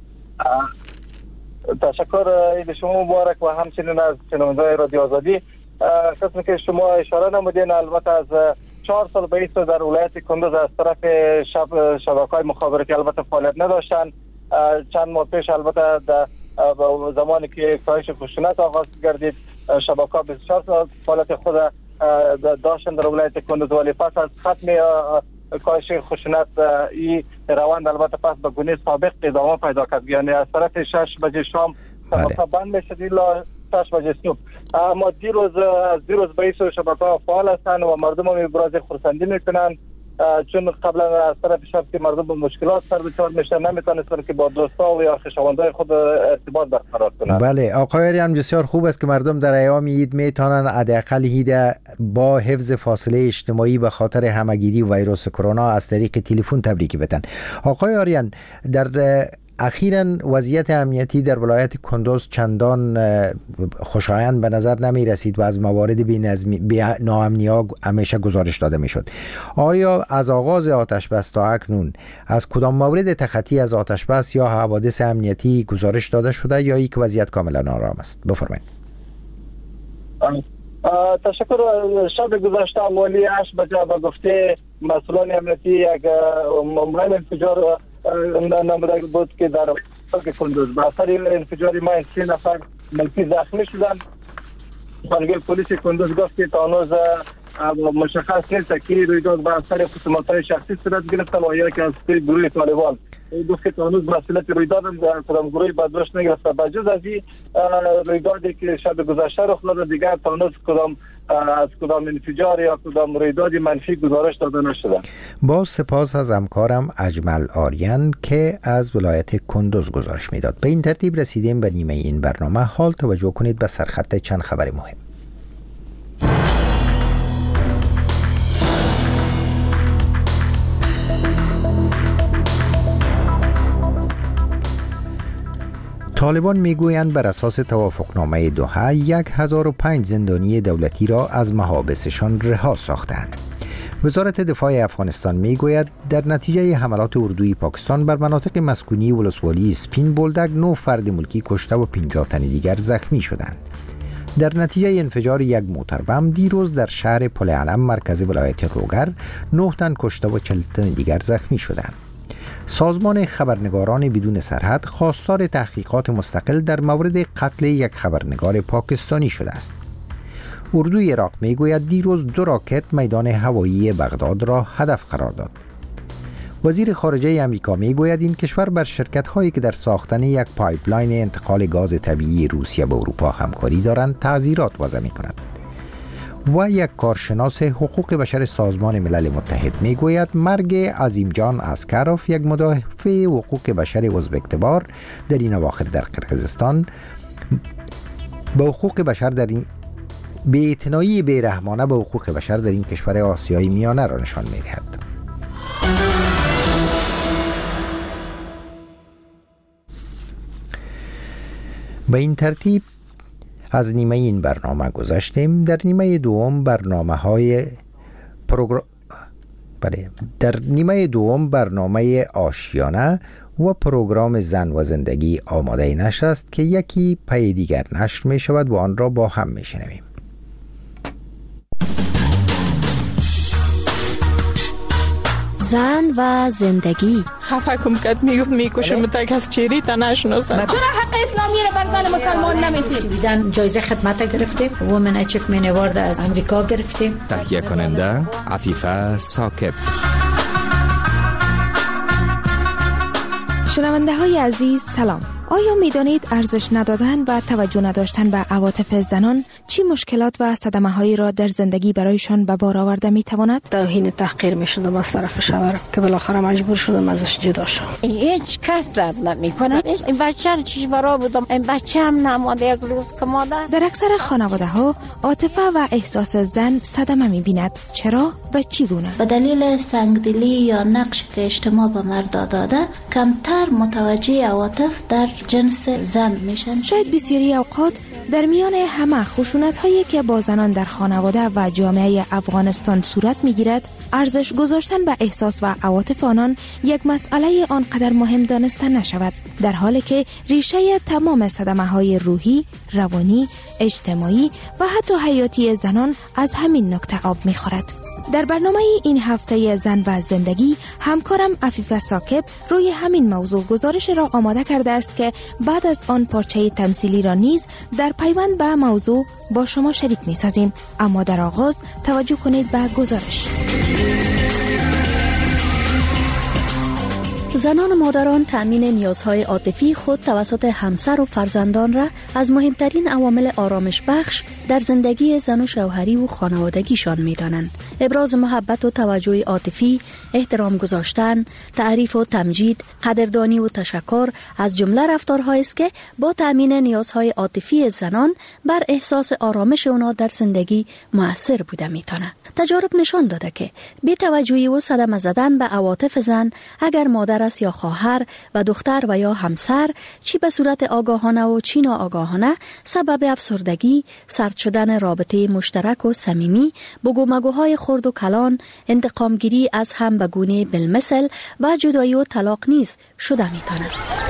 تشکر. عید شما مبارک و همچنین از شنوندگان رادیو آزادی. قسمی که شما اشاره نمودین البته از چهار سال به ایسو در ولایت کندوز از طرف شب شبکه‌های مخابراتی البته فعالیت نداشتن. چند ماه پیش البته در زمانی که کاهش خشونت آغاز گردید شبکه‌ها بیست و چهار سال فعالیت خود داشتن در ولایت کندوز، ولی پس از ختم کاهش خشونت این روند البته پس به گونه سابق ادامه پیدا کرد، یعنی از طرف شش بجه شام شبکه بند میشد الا شش بجه صبح. اما دیروز از دیروز به ایسو شبکه‌ها فعال هستند و مردم هم ابراز خرسندی میکنن، چون قبلا از طرف شب که مردم به مشکلات سر دچار میشن نمیتونستن که با دوستا و یا خویشاوندای خود ارتباط برقرار کنند. بله آقای آریان، بسیار خوب است که مردم در ایام عید میتونن حداقل عید با حفظ فاصله اجتماعی به خاطر همگیری ویروس کرونا از طریق تلفن تبریک بدن. آقای آریان، در اخیراً وضعیت امنیتی در ولایت کندوز چندان خوشایند به نظر نمی رسید و از موارد بی‌نظمی ناامنی‌ها همیشه گزارش داده می شد. آیا از آغاز آتش بس تا اکنون از کدام مورد تخطی از آتش بس یا حوادث امنیتی گزارش داده شده یا یک وضعیت کاملا آرام است؟ بفرمایید. تشکر. شب گذشته والی هشت بجه به گفته مسئولان امنیتی یک مهم انفجار نموده بود که در کندوز به اثر انفجار ما سه نفر ملکی زخمی شدند. سخنگوی پلیس کندوز گفت که تا هنوز مشخص نیست که رویداد به اثر خصومت‌های شخصی صورت گرفته و یا که از گروه طالبان. گفت که تا هنوز مسئولیت رویداد کدام گروهی به دوش نگرفته. بجز از این رویدادی که شب گذشته رخ داده دیگر تا هنوز کدام از کدام انفجار یا کدام رویداد منفی گزارش داده نشده. با سپاس از همکارم اجمل آریان که از ولایت کندوز گزارش میداد. به این ترتیب رسیدیم به نیمه این برنامه. حال توجه کنید به سرخط چند خبر مهم. طالبان میگویند بر اساس توافقنامه دوحه یک هزار و پنج زندانی دولتی را از محابسشان رها ساختند. وزارت دفاع افغانستان میگوید در نتیجه حملات اردوی پاکستان بر مناطق مسکونی ولسوالی سپین بولدک نه فرد ملکی کشته و پنجاه تن دیگر زخمی شدند. در نتیجه انفجار یک موتر بم دیروز در شهر پل علم مرکز ولایت روگر نه تن کشته و چهل تن دیگر زخمی شدند. سازمان خبرنگاران بدون سرحد خواستار تحقیقات مستقل در مورد قتل یک خبرنگار پاکستانی شده است. اردوی عراق میگوید دیروز دو راکت میدان هوایی بغداد را هدف قرار داد. وزیر خارجه امریکا میگوید این کشور بر شرکت‌هایی که در ساختن یک پایپلاین انتقال گاز طبیعی روسیه به اروپا همکاری دارند تعزیرات وضع می‌کند. و یک کارشناس حقوق بشر سازمان ملل متحد میگوید مرگ عظیمجان اسکروف، یک مدافع حقوق بشر ازبک‌تبار در این اواخر در قرقیزستان، به حقوق بشر در این بی‌اعتنایی بی‌رحمانه به حقوق بشر در این کشور آسیایی میانه را نشان می‌دهد. به این ترتیب از نیمه این برنامه گذشتیم. در نیمه دوم برنامه های پروگرام بله در نیمه دوم برنامه آشیانه و پروگرام زن و زندگی آماده نشر است که یکی پی دیگر نشر می شود و آن را با هم می شنویم. زن و زندگی. خفه کم کد میگفت میکشم تا کس چیری تا نشناسه. چرا حق اسلامی را بر زن مسلمان نمیتونی؟ سویدن جایزه خدمت گرفتیم، وومن اچیومنت اوارد از امریکا گرفتیم. تهیه کننده عفیفه ثاقب. شنونده های عزیز سلام. آیا می دانید ارزش ندادن و توجه نداشتن به عواطف زنان چی مشکلات و صدمه هایی را در زندگی برایشان به بار آورده می تواند؟ توهین تحقیر می شدم از طرف شوهرم که بالاخره مجبور شدم ازش جدا شم. هیچ کس رد نمی کنه. این بچه رو چیش برا بودم، این بچه هم نماده یک روز که مادر. در اکثر خانواده ها عاطفه و احساس زن صدمه می بیند. چرا و چی گونه؟ به دلیل سنگدلی یا نقش که اجتماع به مرد داده کمتر متوجه عواطف در جنس زن میشن. شاید بسیاری اوقات در میان همه خشونت هایی که با زنان در خانواده و جامعه افغانستان صورت میگیرد، ارزش گذاشتن به احساس و عواطف آنان یک مسئله آنقدر مهم دانسته نشود، در حالی که ریشه تمام صدمه های روحی، روانی، اجتماعی و حتی حیاتی زنان از همین نکته آب میخورد. در برنامه این هفته زن و زندگی همکارم عفیفه ثاقب روی همین موضوع گزارش را آماده کرده است که بعد از آن پارچه تمثیلی را نیز در پیوند به موضوع با شما شریک می سازیم. اما در آغاز توجه کنید به گزارش. زنان و مادران تأمین نیازهای عاطفی خود توسط همسر و فرزندان را از مهمترین عوامل آرامش بخش در زندگی زن و شوهری و خانوادگیشان می دانند. ابراز محبت و توجه عاطفی، احترام گذاشتن، تعریف و تمجید، قدردانی و تشکر از جمله رفتارهایی است که با تأمین نیازهای عاطفی زنان بر احساس آرامش اونا در زندگی مؤثر بوده می تونه. تجارب نشان داده که بی توجهی و صدمه زدن به عواطف زن، اگر مادر است یا خواهر و دختر و یا همسر، چی به صورت آگاهانه و چی ناآگاهانه سبب افسردگی، سرد شدن رابطه مشترک و صمیمی، بگومگوهای خرد و کلان، انتقامگیری از هم به گونه بالمثل و جدایی و طلاق نیز شده میتونه.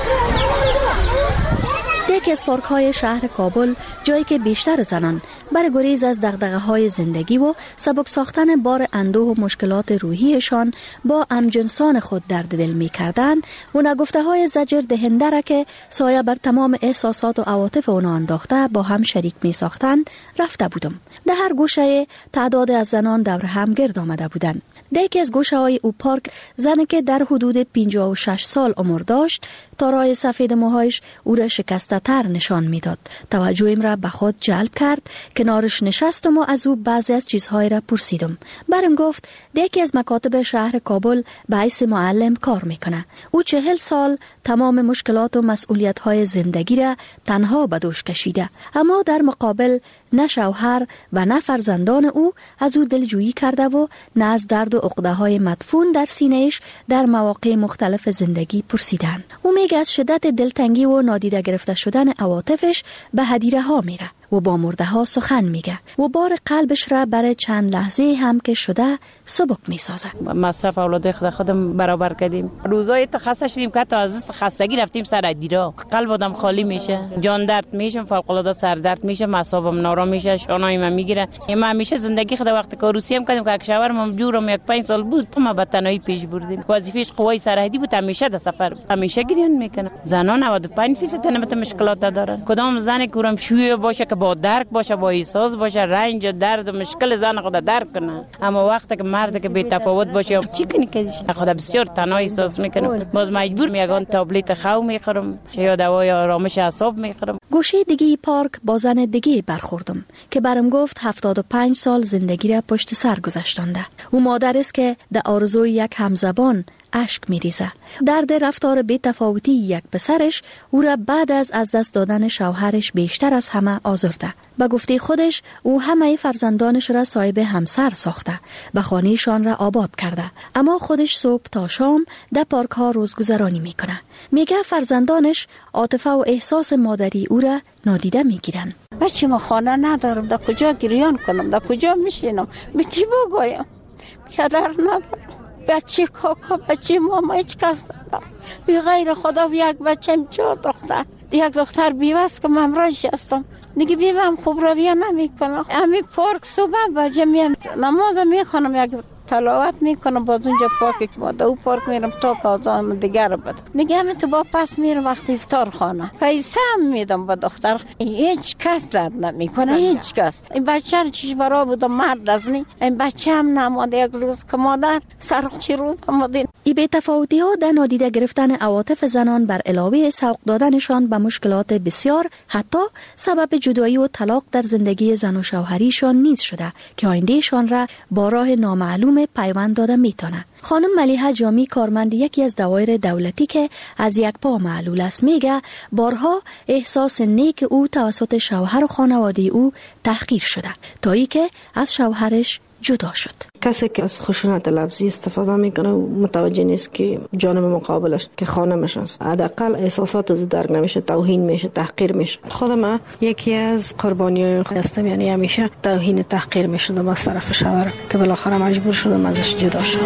یکی از پارک های شهر کابل، جایی که بیشتر زنان برای گریز از دغدغه های زندگی و سبک ساختن بار اندوه و مشکلات روحیشان با همجنسان خود درد دل می کردن و نگفته های زجر دهنده را که سایه بر تمام احساسات و عواطف اونا انداخته با هم شریک می ساختند رفته بودم. در هر گوشه تعداد از زنان دور هم گرد آمده بودند. در یکی از گوشه های او پارک، زنی که در حدود پنجاه و شش سال عمر داشت، تارای سفید موهایش او را شکسته تر نشان میداد. توجهم را به خود جلب کرد. کنارش نشستم و از او بعضی از چیزهای را پرسیدم. برم گفت در یکی از مکاتب شهر کابل به حیث معلم کار میکنه. او چهل سال تمام مشکلات و مسئولیت های زندگی را تنها به دوش کشیده، اما در مقابل نه شوهر و نه فرزندان او از او دلجویی کرده و نه از درد و عقده های مدفون در سینه‌اش در مواقع مختلف زندگی پرسیدن. او میگه از شدت دلتنگی و نادیده گرفته شدن عواطفش به هدیره ها میره و با مرده ها سخن میگه و بار قلبش را برای چند لحظه هم که شده سبک میسازه. مصرف اولاد خود خودم برابر کردیم. روزای تو خسته شدیم که تا از خستگی رفتیم سر ادیرا. قلب آدم خالی میشه، جان درد میشه، فوق العاده سر درد میشه، اعصابم نارام میشه، شانای من میگیره. من همیشه زندگی خود وقت کاروسی هم کردیم که شوهرم جورم یک پنج سال بود، ما به تنهایی پیش بردیم. وظیفه‌اش قوای سرحدی بود، همیشه در سفر همیشه گریان میکنه. زنان نود و پنج درصد تنبت مشکلات دارن. کدام زنی کورم شوی باشه که با درک باشه، با احساس باشه، رنج و درد و مشکل زن خود درک کنه. اما وقتی که مرد که بی تفاوت باشه چی کنی کدیش خود بسیار تنها احساس میکنه. باز مجبور میگم تابلت خو میخورم یا دوای آرامش اعصاب میخورم. گوشه دیگه پارک با زن دیگه برخوردم که برام گفت هفتاد و پنج سال زندگی را پشت سر گذاشتنده. او مادر است که در آرزوی یک همزبان اشک میریزه. درد رفتار بی تفاوتی یک پسرش او را بعد از از دست دادن شوهرش بیشتر از همه آزرده. به گفته خودش او همه فرزندانش را صاحب همسر ساخته، به خانهشان را آباد کرده، اما خودش صبح تا شام در پارک ها روزگذرانی میکنه. میگه فرزندانش عاطفه و احساس مادری او را نادیده میگیرن. بچه ما خانه ندارم، در کجا گریان کنم، در کجا میشینم، به کی بگویم؟ پدر ندارم، بچه کاکا، بچه ماما، هیچ کس ندارم بی غیر خدا. و یک بچه چهار دختر، یک دختر بیوست که ممراش هستم دیگه، بیوام خوب رویه نمی کنم. امی پارک صبح بجه میم نماز میخونم، یک تلاوت میکنم، باز اونجا پارک ما دو پارک میرم تا کازان دیگر بد دیگه همین تو با پس میرم وقت افطار خانه پیسه هم میدم با دختر. هیچ کس رد نمیکنه، هیچ کس. این بچه رو چیش برا بودم مرد از نی، این بچه هم نماده یک روز که مادر سرخ چی روز آمدین. ای بی تفاوتی ها در نادیده گرفتن عواطف زنان بر علاوه سوق دادنشان به مشکلات بسیار، حتی سبب جدایی و طلاق در زندگی زن و شوهریشان نیز شده که آیندهشان را با راه نامعلوم پیوند داده میتونه. خانم ملیحه جامی، کارمند یکی از دوایر دولتی که از یک پا معلول است، میگه بارها احساس نیک او توسط شوهر و خانواده او تحقیر شده تا ای که از شوهرش جدا شد. کسی که از خشونت لفظی استفاده میکنه متوجه نیست که جانب مقابلش که خانمش است. حداقل احساسات از درک نمیشه، توهین میشه، تحقیر میشه. خودم یکی از قربانیای هستم، یعنی همیشه توهین تحقیر میشدم از طرف شوهرم که بالاخره مجبور شدم ازش جدا شدم.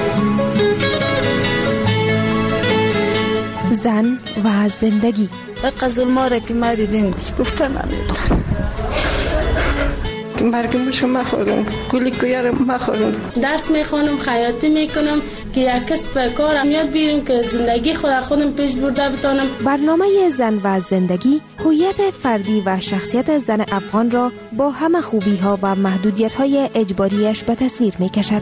زن و زندگی. قزل ماره که ما دیدیم گفتم مرگمشو مخورم، گلی کویارم مخورم. درس میخوانم، خیاطی میکنم که یک کسب کار یاد بگیرم که زندگی خود خودم پیش برده بتانم. برنامه زن و زندگی هویت فردی و شخصیت زن افغان را با همه خوبی ها و محدودیت های اجباریش به تصویر می کشد.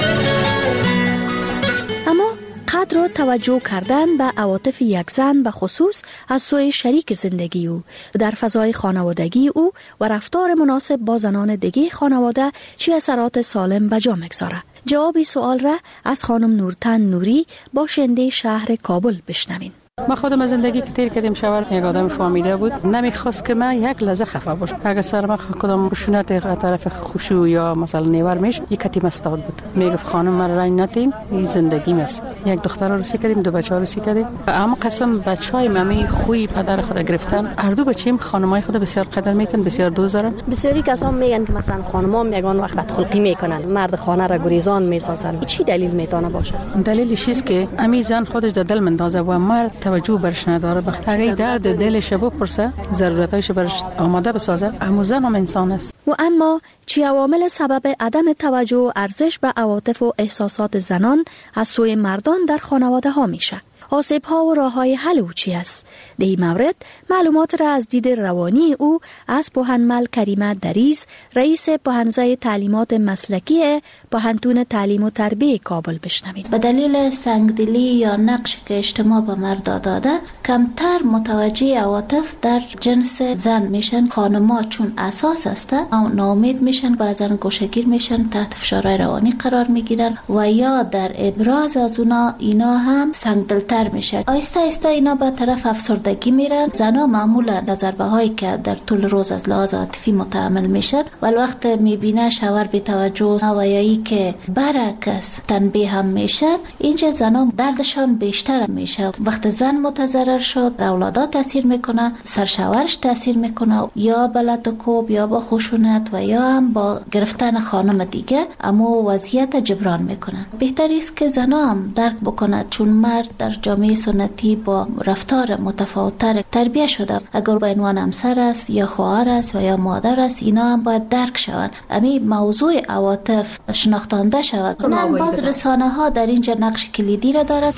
اما قدر و توجه کردن به عواطف یک زن به خصوص از سوی شریک زندگی او در فضای خانوادگی او و رفتار مناسب با زنان دیگه خانواده چه اثرات سالم به جا میگذاره؟ جواب سوال را از خانم نورتن نوری باشنده شهر کابل بشنوین. ما خودم زندگی که تیر کردیم شوهر یک آدم فهمیده بود، نمیخواست که من یک لحظه خفه باشم. اگه سر ما کدام خشونت طرف خوشو یا مثلا نیور میش یک کتی مستاد بود، میگفت خانم من رنگ نتین، این زندگی است. یک دختر رو سی کردیم، دو بچه رو سی کردیم. اما قسم بچهای ممی خوی پدر خود گرفتن. هر دو بچه‌ام خانمای خود بسیار قدر میتن، بسیار دوست دارن. بسیاری کسان میگن که مثلا خانم‌ها میگن وقت بدخلقی میکنن، مرد خانه را گریزان میسازن. چی دلیل میتونه باشه؟ دلیلش است که امی زن خودش در دل مندازه و مرد توجه برش نداره. اگه درد دلش بپرسه، ضرورتایش برش آماده بسازه، اما زن هم انسان است. و اما چی عوامل سبب عدم توجه و ارزش به عواطف و احساسات زنان از سوی مردان در خانواده ها میشه؟ آسیب ها و راه های حل او چی است؟ در این مورد معلومات را از دید روانی او از پوهنمل کریمه دریز، رئیس پوهنزه تعلیمات مسلکی پوهنتون تعلیم و تربیه کابل بشنوید. به دلیل سنگدلی یا نقش که اجتماع به مرد داده، کمتر متوجه عواطف در جنس زن میشن. خانم‌ها چون اساس هستن، ناامید میشن، بعضا گوشه‌گیر میشن، تحت فشار روانی قرار میگیرن و یا در ابراز از اونا اینا هم سنگدلتر میشه. آیسته آیسته اینا به طرف افسردگی میرن. زنا معمولا ضربه هایی که در طول روز از لحاظ عاطفی متحمل میشن، ولی وقت میبینه شوهر بی توجه و یا که برعکس تنبیه هم میشن، اینجا زنا دردشان بیشتر میشه. وقت زن متضرر شد، اولادها تاثیر میکنه، سرشوهرش تاثیر میکنه، یا به لطکوب یا با خشونت و یا هم با گرفتن خانم دیگه، اما وضعیت جبران میکنن. بهتر است که زنا هم درک بکنه، چون مرد در جامعه سنتی با رفتار متفاوت‌تر تربیت شده. اگر به عنوان همسر است یا خواهر است و یا مادر است، اینا هم باید درک شوند. همین موضوع عواطف شناختانده شود. نه باز رسانه ها در اینجا نقش کلیدی را دارد.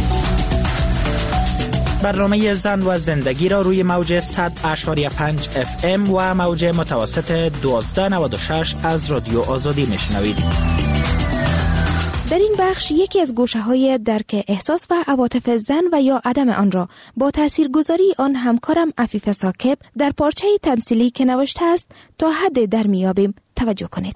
برنامه زن و زندگی را روی موج صد اشاری پنج اف ام و موج متوسط دوازده نود و شش از رادیو آزادی میشنوید. در این بخش یکی از گوشه‌های درک احساس و عواطف زن و یا عدم آن را با تاثیرگذاری آن همکارم عفیفه ثاقب در پارچه تمثیلی که نوشته است تا حد در میابیم توجه کنید.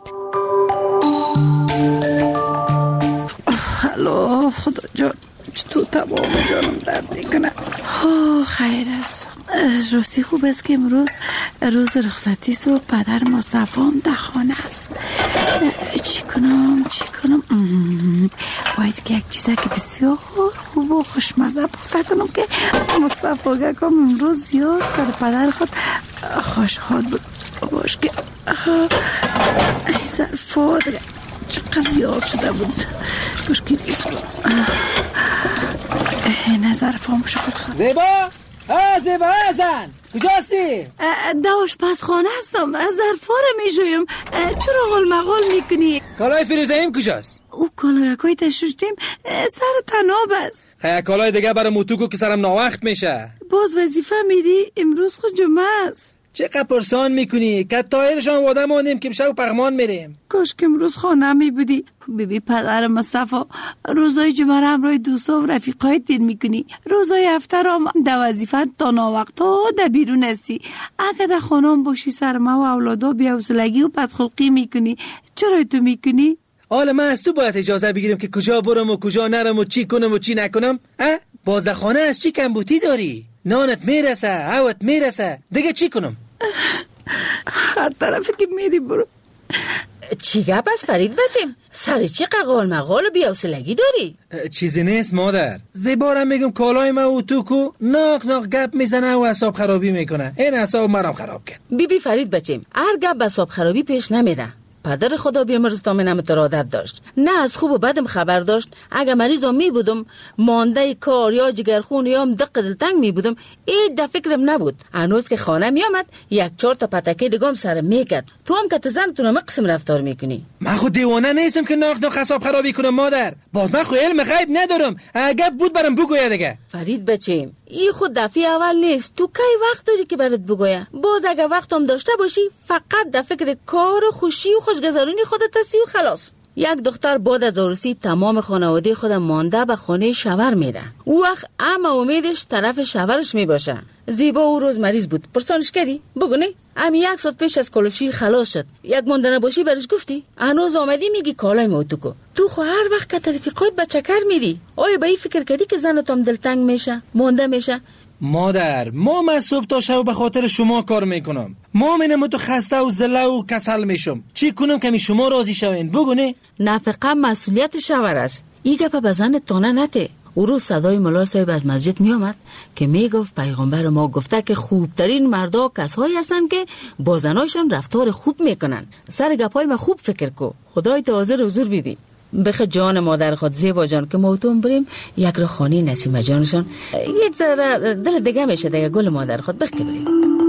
الو خدا جان، چطور تمام جانم درد میکنه؟ خیر است. راستی خوب است که امروز روز رخصتی است و پدر مصطفی هم در خانه است. چی کنم چی کنم باید که یک چیزی که بسیار خوب و خوشمزه پخته کنم که مصطفی گکم امروز یاد کرده پدر خود خوشخواد بود. باش که ای ظرفا دیگه چقدر زیاد شده بود. باش که نیست این ظرفام شکر خواهد. زیبا ها زیبا زن کجاستی؟ داش پس خانه هستم، ظرفا رو میجویم. چرا غل مغول میکنی؟ کالای فیروزهیم کجاست؟ او کالای کوی تشوشتیم سر تناب است. خیلی کالای دیگه برای موتوکو که سرم ناوقت میشه. باز وظیفه میدی؟ امروز خود جمعه است. چقدر پرسان میکنی که تایرشان واده ماندیم که بشه و پغمان میریم. کاش که امروز خانه می بودی. ببی پدر مصطفی روزای جمعه را همراه دوستا و رفیقای تیر میکنی، روزای هفته را در وظیفت تا ناوقت ها در بیرون هستی. اگه در خانه باشی سر ما و اولادا بی‌حوصلگی و بدخلقی میکنی. چرا تو میکنی؟ حالا من از تو باید اجازه بگیرم که کجا برم و کجا نرم و چی کنم و چی نکنم؟ اه؟ باز در خانه از چی کمبوتی داری؟ نانت میرسه، هوت میرسه، دیگه چی کنم؟ هر طرفی که میری برو. چی گپ است فرید بچیم؟ سر چی ققال مقال و بی‌حوصلگی داری؟ چیزی نیست مادر. زیبارم میگم کالای من و تو کو ناک ناک گپ میزنه و اعصاب خرابی میکنه. این اعصاب مرام خراب کرد. بی بی فرید بچیم، هر گپ اعصاب خرابی پیش نمیره. پدر خدا بیامرز من عادت داشت، نه از خوب و بدم خبر داشت. اگه مریضم می بودم مانده کار یا جگرخون یا دق دلتنگ می بودم، این در فکرم نبود. هنوز که خانه می آمد یک چهار تا پتکه دیگه هم سرم میکرد. تو هم که زنتون هم قسم رفتار میکنی. من خود دیوانه نیستم که ناخ ناخ حساب خرابی کنم مادر. باز من خود علم غیب ندارم. اگه بود برام بگویا دیگه. فرید بچیم، این خود دفعه اول نیست. تو کی وقت داری که برات بگویا؟ باز اگه وقتم داشته باشی فقط در فکر کار و خوشی و خوشگذرونی خودت هستی و خلاص. یک دختر بعد از عروسی تمام خانواده خودم مانده به خانه شوهر میره. او وقت اما امیدش طرف شوهرش میباشه. زیبا او روز مریض بود، پرسانش کردی؟ بگو نه. امی یک ساعت پیش از کلوچی خلاص شد. یک مانده نباشی برش گفتی؟ هنوز آمدی میگی کالای موتوکو. تو خو هر وقت که طرفی خود به چکر میری. آیا به این فکر کردی که زنت هم دلتنگ میشه، مانده میشه؟ مادر، ما من صبح تا شب به خاطر شما کار میکنم. ما منم تو خسته و زله و کسل میشم. چی کنم که شما راضی شوین؟ بگو نه. نفقه مسئولیت شوهر است. این گپ به زن تانه نته. او روز صدای ملا صاحب از مسجد می آمد که می گفت پیغمبر ما گفته که خوبترین مردا کسایی هستند که با زنایشان رفتار خوب میکنن. سر گپای ما خوب فکر کو. خدای تو حاضر حضور ببین. بخ جان مادر خود زیبا جان که موتون بریم یک رو خانی نسیمه جانشان یک ذره دل دیگه میشه دیگه گل مادر خود بخ که بریم.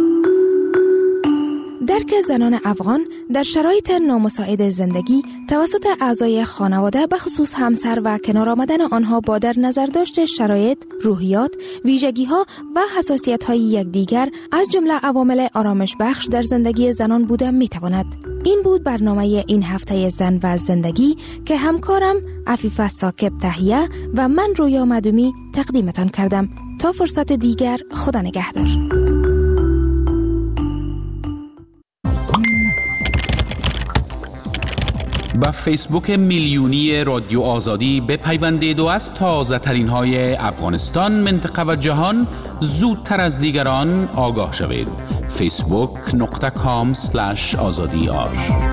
درک زنان افغان در شرایط نامساعد زندگی توسط اعضای خانواده به خصوص همسر و کنار آمدن آنها با در نظر داشت شرایط، روحیات، ویژگی‌ها و حساسیت‌های یکدیگر از جمله عوامل آرامش بخش در زندگی زنان بوده می‌تواند. این بود برنامه این هفته زن و زندگی که همکارم عفیفه ساکب تهیه و من رویا مدومی تقدیمتان کردم. تا فرصت دیگر، خدا نگهدار. با فیسبوک میلیونی رادیو آزادی بپیوندید و از تازه ترین های افغانستان، منطقه و جهان زودتر از دیگران آگاه شوید. فیسبوک نقطه کام سلش آزادی آر.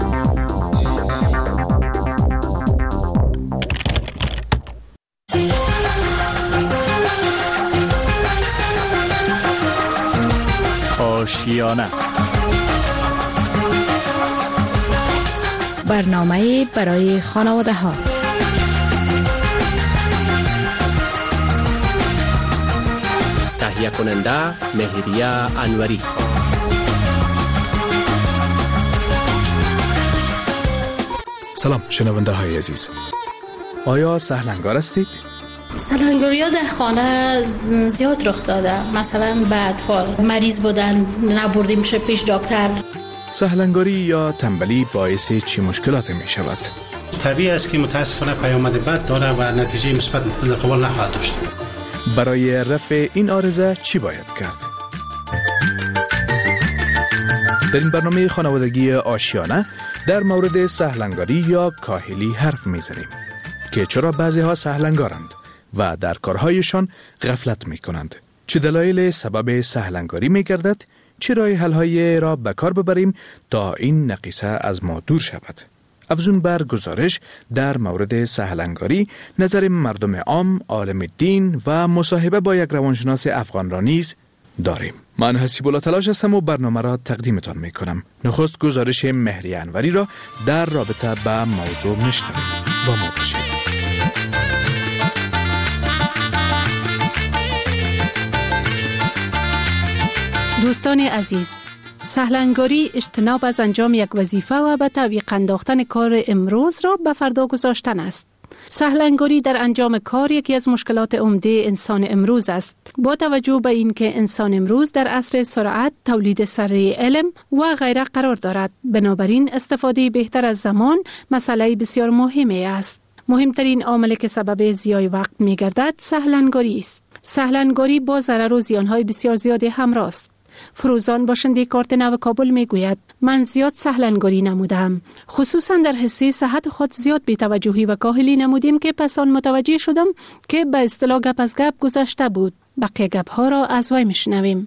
آشیانه، برنامه برای خانواده ها. تهیه کننده مهریه انوری. سلام شنونده های عزیز، آیا سهلنگار هستید؟ سهلنگاری ها در خانه زیاد رخ داده. مثلا به اطفال مریض بودن نبردیم میشه پیش دکتر. سهلنگاری یا تنبلی باعث چی مشکلات می شود؟ طبیعی است که متاسفانه پیامد بد داره و نتیجه مثبت قبول نخواهد داشت. برای رفع این عارضه چی باید کرد؟ در این برنامه خانوادگی آشیانه در مورد سهلنگاری یا کاهلی حرف میزنیم که چرا بعضی ها سهلنگارند و در کارهایشان غفلت می کنند. چه دلایل سبب سهلنگاری می گردد؟ چه راه حل‌هایی را به کار ببریم تا این نقیصه از ما دور شود؟ افزون بر گزارش در مورد سهلنگاری، نظر مردم عام، عالم دین و مصاحبه با یک روانشناس افغان را نیز داریم. من حسیب الله تلاش هستم و برنامه را تقدیمتان می کنم. نخست گزارش مهریه انوری را در رابطه با موضوع میشنویم. با ما باشید. دوستان عزیز، سهلنگاری اجتناب از انجام یک وظیفه و به تعویق انداختن کار امروز را به فردا گذاشتن است. سهلنگاری در انجام کار یکی از مشکلات عمده انسان امروز است. با توجه به اینکه انسان امروز در عصر سرعت، تولید سریع علم و غیره قرار دارد، بنابراین استفاده بهتر از زمان مسئله بسیار مهمی است. مهمترین عاملی که سبب ضیاع وقت می‌گردد سهلنگاری است. سهلنگاری با ضرر و زیان‌های بسیار زیادی همراه است. فروزان باشنده کارت نو کابل میگوید من زیاد سهلنگاری نمودم، خصوصا در حصه صحت خود زیاد بی‌توجهی و کاهلی نمودیم که پس آن متوجه شدم که به اصطلاح گپ از گپ گذشته بود. بقیه گپ ها را از وی میشنویم.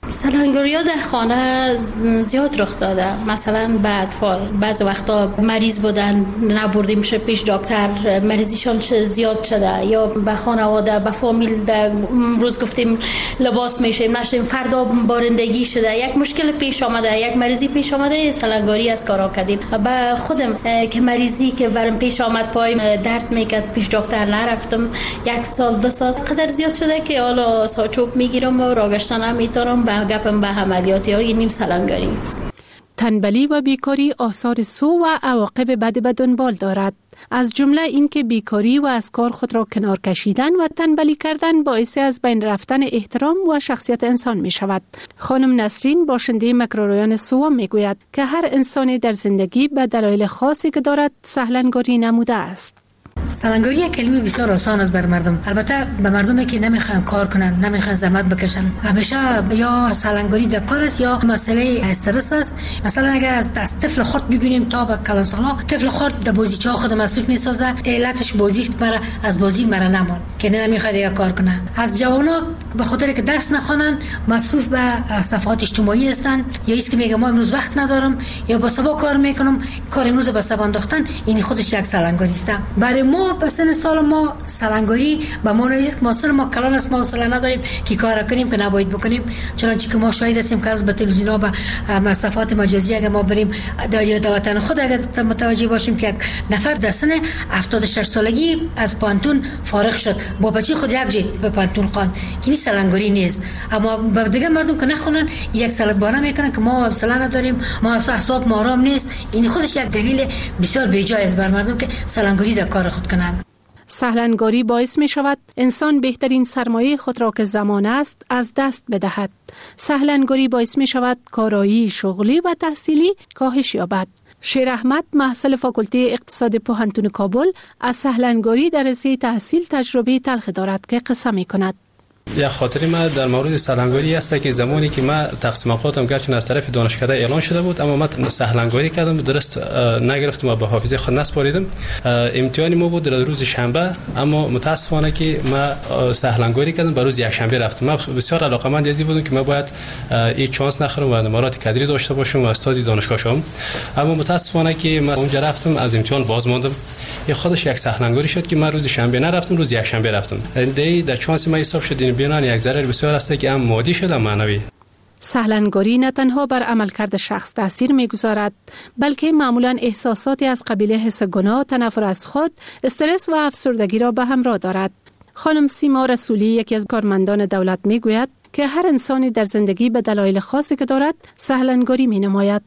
سلنگاری ها در خانه زیاد رخ داده. مثلا به اطفال بعض وقتا مریض بودن نبرده میشه پیش دکتر، مریضیشان زیاد شده، یا به خانواده به فامیل در روز گفتیم لباس میشیم نشیم فردا بارندگی شده، یک مشکل پیش آمده، یک مریضی پیش آمده، سلنگاری از کارا کردیم. به خودم که مریضی که برام پیش آمد پای درد میکرد پیش دکتر نرفتم، یک سال دو سال قدر زیاد شده که حالا ساچوب میگیرم و راگشتن نمیتونم، به گپم به عملیاتی ها اینیم سلنگاری است. تنبلی و بیکاری آثار سو و عواقب بد به دنبال دارد. از جمله اینکه بیکاری و از کار خود را کنار کشیدن و تنبلی کردن باعث از بین رفتن احترام و شخصیت انسان می شود. خانم نسرین باشنده مکروریان سو می گوید که هر انسانی در زندگی به دلایل خاصی که دارد سهلنگاری نموده است. سلنگاری یک کلمه بسیار آسان است بر مردم، البته به مردمی که نمیخوان کار کنن، نمیخوان زحمت بکشن، همیشه یا سلنگاری در کار است یا مسئله استرس است. مثلا اگر از دست طفل خود ببینیم تا به کلان سالا، طفل خود در بازیچه خود مصروف میسازه، علتش بازیش برای از بازی مرا نمان که نمیخواد یا کار کنه. از جوانا به خاطر که درس نخوانن مصروف به صفحات اجتماعی هستن، یا ایست که میگه ما امروز وقت ندارم یا با سبا کار میکنم، کار امروز به سبا انداختن، این خودش یک سلنگاری است. برای ما پسن سال ما سلنگاری به ما نیست که ما سر ما کلان است، ما حوصله نداریم که کار کنیم که نباید بکنیم، چنانچه که ما شاهد هستیم که به تلویزیون ها و صفحات مجازی اگر ما بریم در وطن خود اگر متوجه باشیم که یک نفر در سن هفتاد و شش سالگی از پانتون فارغ شد، با بچه خود یک جیت به پانتون خواند، این سلنگاری نیست. اما به دیگه مردم که نخونن یک سلک باره میکنن که ما حوصله نداریم، ما اعصاب ما آرام نیست، این خودش یک دلیل بسیار بی‌جای است بر مردم که سلنگاری در کار خود کنن. سهلنگاری باعث می شود انسان بهترین سرمایه خود را که زمان است از دست بدهد. سهلنگاری باعث می شود کارایی شغلی و تحصیلی کاهش یابد. شیر احمد محصل فاکولته اقتصاد پوهنتون کابل از سهلنگاری در رشته تحصیل تجربه تلخ دارد که قصه می کند. یک خاطری ما در مورد سهلنگاری است که زمانی که ما تقسیم اوقاتم گرچه از طرف دانشکده اعلان شده بود اما من سهلنگاری کردم، درست نگرفتم و به حافظه خود نسپاریدم. امتحان ما بود در روز شنبه، اما متاسفانه که ما سهلنگاری کردم به روز یک شنبه رفتم. من بسیار علاقه‌مند ازی بودم که ما باید این چانس نخورم و امارات کادری داشته باشم و استاد دانشگاه شوم، اما متاسفانه که من اونجا رفتم از امتحان باز ماندم. این خودش یک سهلنگاری شد که من روز شنبه نرفتم، روز یک شنبه رفتم. دی در چانس ما حساب شد بیان یک ضرر بسیار است که هم مادی شد هم معنوی. سهلنگاری نه تنها بر عملکرد شخص تاثیر می‌گذارد، بلکه معمولاً احساساتی از قبیل حس گناه، تنفر از خود، استرس و افسردگی را به همراه دارد. خانم سیما رسولی یکی از کارمندان دولت میگوید که هر انسانی در زندگی به دلایل خاصی که دارد سهلنگاری می‌نماید.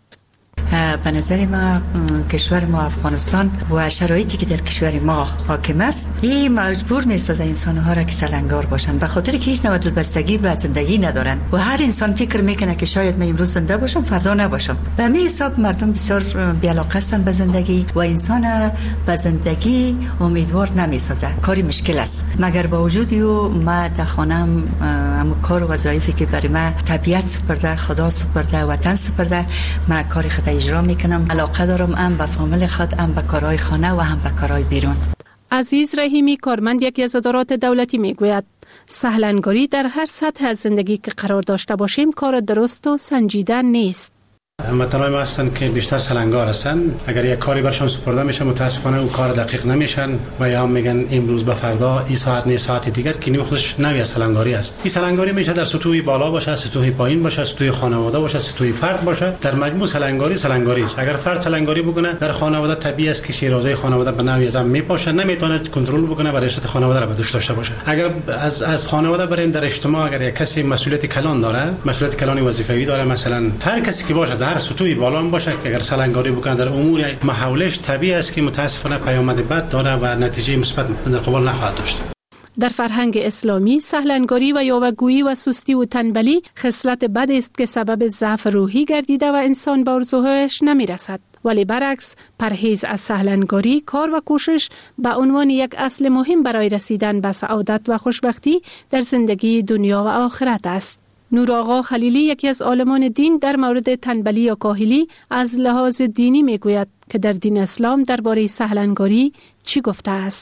به نظر ما کشور ما افغانستان و شرایطی که در کشور ما حاکم است این مجبور می‌سازه انسان‌ها را که سلنگار باشن، به خاطر که هیچ نوع دلبستگی به زندگی ندارن و هر انسان فکر میکنه که شاید من امروز زنده باشم فردا نباشم. به همین حساب مردم بسیار بی‌علاقه هستند به زندگی و انسان به زندگی امیدوار نمی‌سازه. کاری مشکل است، مگر با وجود او ما در خانم هم کار و وظایفی که برای ما طبیعت سپرده، خدا سپرده، وطن سپرده، ما کاری خود اجرا میکنم. علاقه دارم هم به فامیل خود، هم به کارهای خانه و هم به کارهای بیرون. عزیز رحیمی کارمند یکی از ادارات دولتی میگوید سهلنگاری در هر سطح از زندگی که قرار داشته باشیم کار درست و سنجیده نیست. هموطنان ما هستن که بیشتر سلنگار هستن، اگر یک کاری برشان سپرده میشه متاسفانه اون کار دقیق نمیشن و یا میگن امروز به فردا این ساعت نه ساعت دیگر که نیم خودش نوی سلنگاری است. این سلنگاری میشه در سطوح بالا باشه، سطوح پایین باشه، سطوح خانواده باشه، سطوح فرد باشه. در مجموع سلنگاری سلنگاری است. اگر فرد سلنگاری بکنه در خانواده طبیعی است که شیرازه خانواده به نوی ازم میپاشه، نمیتونه کنترل بکنه و رشته خانواده را به دوش داشته باشه. اگر از از خانواده بریم در اجتماع، اگر یک کسی مسئولیت کلان داره، مسئولیت کلان وظیفه‌ای داره، مثلا هر کسی که باشه در سطوح بالا باشه که اگر سلنگاری بکنه در امور محاولش طبیعی است که متاسفانه پیامد بد داره و نتیجه مثبت در قبال نخواهد داشت. در فرهنگ اسلامی سهلنگاری و یاوه‌گویی و سستی و تنبلی خصلت بد است که سبب ضعف روحی گردیده و انسان به آرزوهایش نمیرسد. ولی برعکس پرهیز از سهلنگاری، کار و کوشش به عنوان یک اصل مهم برای رسیدن به سعادت و خوشبختی در زندگی دنیا و آخرت است. نور آقا خلیلی یکی از عالمان دین در مورد تنبلی یا کاهلی از لحاظ دینی میگوید که در دین اسلام درباره سهلنگاری چی گفته است.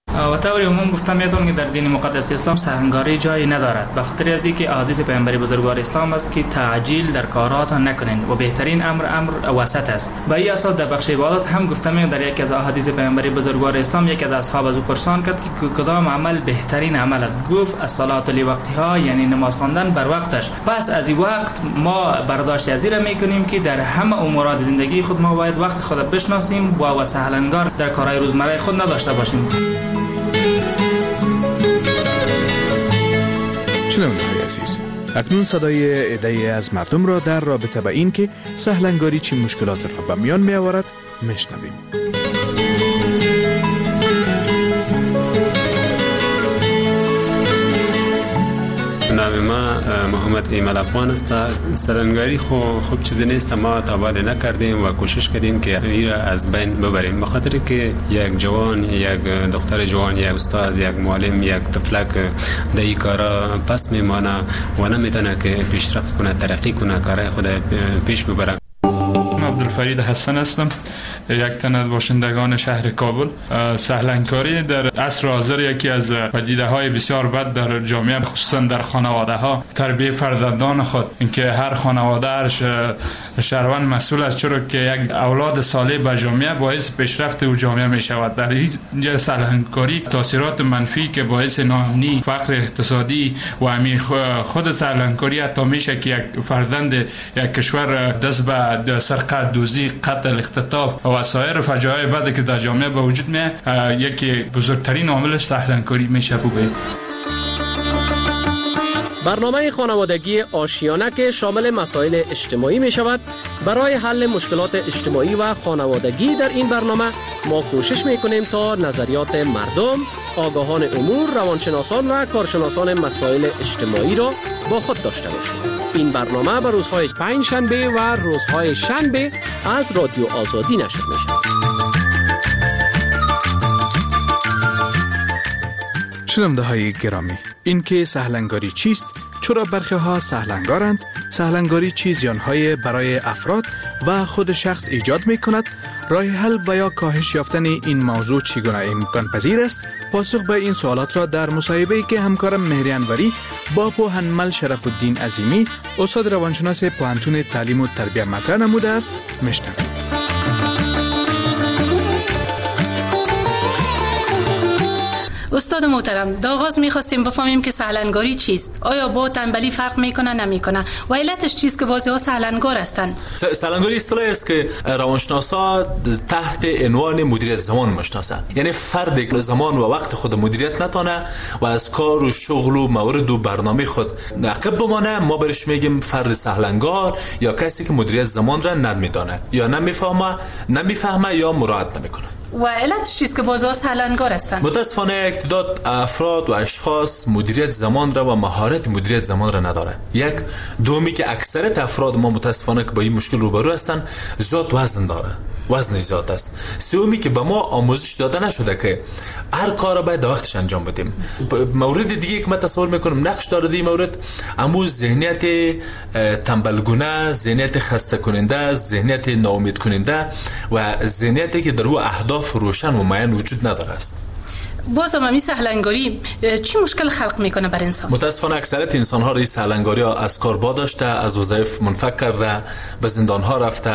و طور عموم گفتم میتونم که در دین مقدس اسلام سهلنگاری جایی ندارد، به خاطر از اینکه احادیث پیامبر بزرگوار اسلام است که تعجیل در کارات نکنین و بهترین امر امر وسط است. به این اساس در بخش عبادات هم گفتم در یک از احادیث پیامبر بزرگوار اسلام یک از اصحاب از او پرسان کرد که کدام عمل بهترین عمل است. گفت الصلاه لوقتها، یعنی نماز خواندن بر وقتش. پس از این وقت ما برداشت از این میکنیم که در همه امورات زندگی خود ما باید وقت خود بشناسیم و سهلنگار در کارهای روزمره خود نداشته باشیم. شنونده‌های عزیز، اکنون صدای عده‌ای از مردم را در رابطه با این که سهلنگاری چه مشکلات را به میان می آورد میشنویم. نام ما محمد ایمل افغان است. سهلنگاری خو خوب چیزی نیست، ما تابال نکردیم و کوشش کردیم که این را از بین ببریم، به خاطر که یک جوان، یک دختر جوان، یک استاد، یک معلم، یک طفلک در این کارا پس میمانه و نمیتونه که پیشرفت کنه، ترقی کنه، کارهای خود پیش ببره. عبدالفرید حسن هستم، یک تن از باشندگان شهر کابل. سهلنگاری در عصر حاضر یکی از پدیده های بسیار بد در جامعه، خصوصا در خانواده ها. تربیت فرزندان خود، اینکه هر خانواده هر شهروند مسئول است، چرا که یک اولاد صالح به جامعه باعث پیشرفت او جامعه می شود. در این سهلنگاری تاثیرات منفی که باعث ناامنی، فقر اقتصادی و همین خود سهلنگاری حتی میشه که یک فرزند یک کشور دست به سرقت، دزدی، قتل، اختطاف و سایر فجایع بعد که در جامعه به وجود میاد، یکی بزرگترین عاملش سهلنگاری میشه بگوییم. برنامه خانوادگی آشیانه که شامل مسائل اجتماعی می شود، برای حل مشکلات اجتماعی و خانوادگی در این برنامه ما کوشش می کنیم تا نظریات مردم، آگاهان امور، روانشناسان و کارشناسان مسائل اجتماعی را با خود داشته باشیم. این برنامه به روزهای پنج شنبه و روزهای شنبه از رادیو آزادی نشر می شود. شنونده‌های گرامی، این که سهلنگاری چیست، چرا برخی ها سهلنگارند، سهلنگاری چه زیان‌های برای افراد و خود شخص ایجاد می کند، راه حل و یا کاهش یافتن این موضوع چگونه امکان پذیر است؟ پاسخ به این سوالات را در مصاحبه‌ای که همکارم مهری انوری با پوهنمل شرف الدین عظیمی، استاد روانشناس پوهنتون تعلیم و تربیت مطرح نموده است میشنویم. استاد محترم، در آغاز می‌خواستیم بفهمیم که سهلنگاری چیست؟ آیا با تنبلی فرق می‌کنه نمی‌کنه؟ و علتش چیست که بعضی‌ها سهلنگار هستند؟ سهلنگاری اصطلاحی است که روانشناسا تحت عنوان مدیریت زمان می‌شناسند. یعنی فردی زمان و وقت خود مدیریت نتونه و از کار و شغل و مورد و برنامه خود عقب بمانه، ما برش میگیم فرد سهلنگار یا کسی که مدیریت زمان را نمی‌دانه یا نمی‌فهمه، نمی‌فهمه یا مراعات نمی‌کنه. و علتش چیست که بازار سهلنگار هستند؟ متاسفانه تعداد افراد و اشخاص مدیریت زمان را و مهارت مدیریت زمان را ندارند. یک دومی که اکثریت افراد ما متاسفانه که با این مشکل روبرو هستند، زیاد وزن داره، وزن زیاد است. سومی که به ما آموزش داده نشده که هر کار را باید در وقتش انجام بدیم. مورد دیگه که من تصور میکنم نقش داره این مورد، امو ذهنیت تنبلگونه، ذهنیت خسته کننده، ذهنیت ناامید کننده و ذهنیتی که در او اهداف روشن و معین وجود نداره است. باز هم این سهلنگاری چی مشکل خلق میکنه بر انسان؟ متاسفانه اکثریت انسان ها این سهلنگاری ها از کار با داشته، از وظایف منفک کرده، به زندان ها رفته،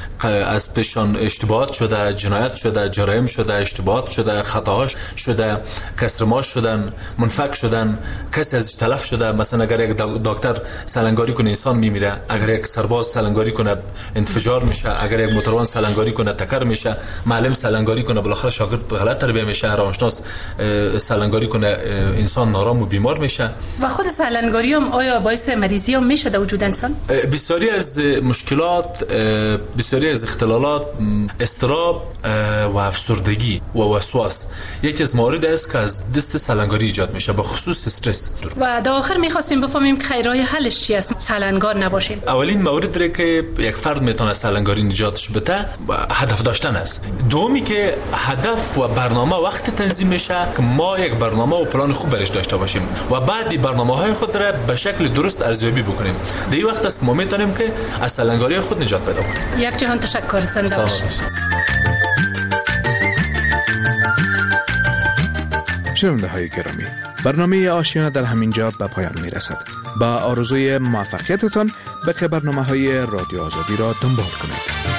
از پیشان اشتباهات شده، جنایت شده، جرایم شده، اشتباهات شده، خطاهاش شده، کسرماش شدن، منفک شدن، کسی ازش تلف شده. مثلا اگر یک دکتر سهلنگاری کنه انسان میمیره، اگر یک سرباز سهلنگاری کنه انفجار میشه، اگر یک موتروان سهلنگاری کنه تکر میشه، معلم سهلنگاری کنه بالاخره شاگرد غلط تربیت میشه، روانشناس سهلنگاری کنه انسان نارام و بیمار میشه. و خود سهلنگاری هم آیا باعث مریضی هم میشه در وجود انسان؟ بسیاری از مشکلات، بسیاری از اختلالات، اضطراب و افسردگی و وسواس یکی از موارد است که از دست سهلنگاری ایجاد میشه، به خصوص استرس. و در آخر میخواستیم بفهمیم که خیرهای حلش چی است سهلنگار نباشیم. اولین مورد ره که یک فرد میتونه سهلنگاری نجاتش بده هدف داشتن است. دومی که هدف و برنامه وقت تنظیم میشه که ما یک برنامه و پلان خوب برش داشته باشیم و بعد این برنامه‌های خود را به شکل درست ارزیابی بکنیم. در این وقت است که ما میتونیم که از سهلنگاری خود نجات پیدا کنیم. یک جهان تشکر، زنده باشید. شنونده های گرامی، برنامه آشیانه در همینجا به پایان می رسد. با آرزوی موفقیتتان به برنامه های رادیو آزادی را دنبال کنید.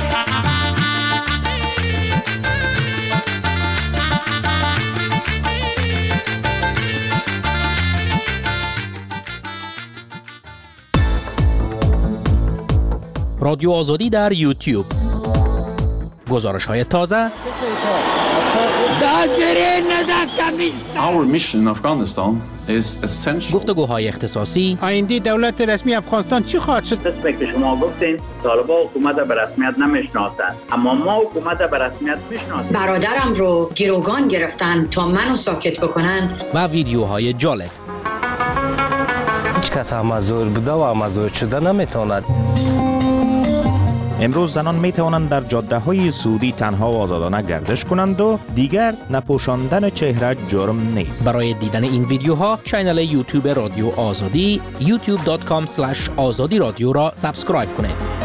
رادیو آزادی در یوتیوب، گزارش های تازه، Our mission in Afghanistan is essential. گفتگوهای اختصاصی، آینده دولت رسمی افغانستان چی خواهد شد؟ قسمی که شما گفتین طالبان حکومت به رسمیت نمیشناسند، اما ما حکومت به رسمیت میشناسیم. برادرم رو گروگان گرفتن تا منو ساکت بکنن و ویدیوهای جالب. هیچ کس امازور بوده و امازور شده نمیتواند. امروز زنان می توانند در جاده های سعودی تنها و آزادانه گردش کنند و دیگر نپوشاندن چهره جرم نیست. برای دیدن این ویدیوها کانال یوتیوب رادیو آزادی یوتیوب دات کام اسلش آزادی رادیو را سابسکرایب کنید.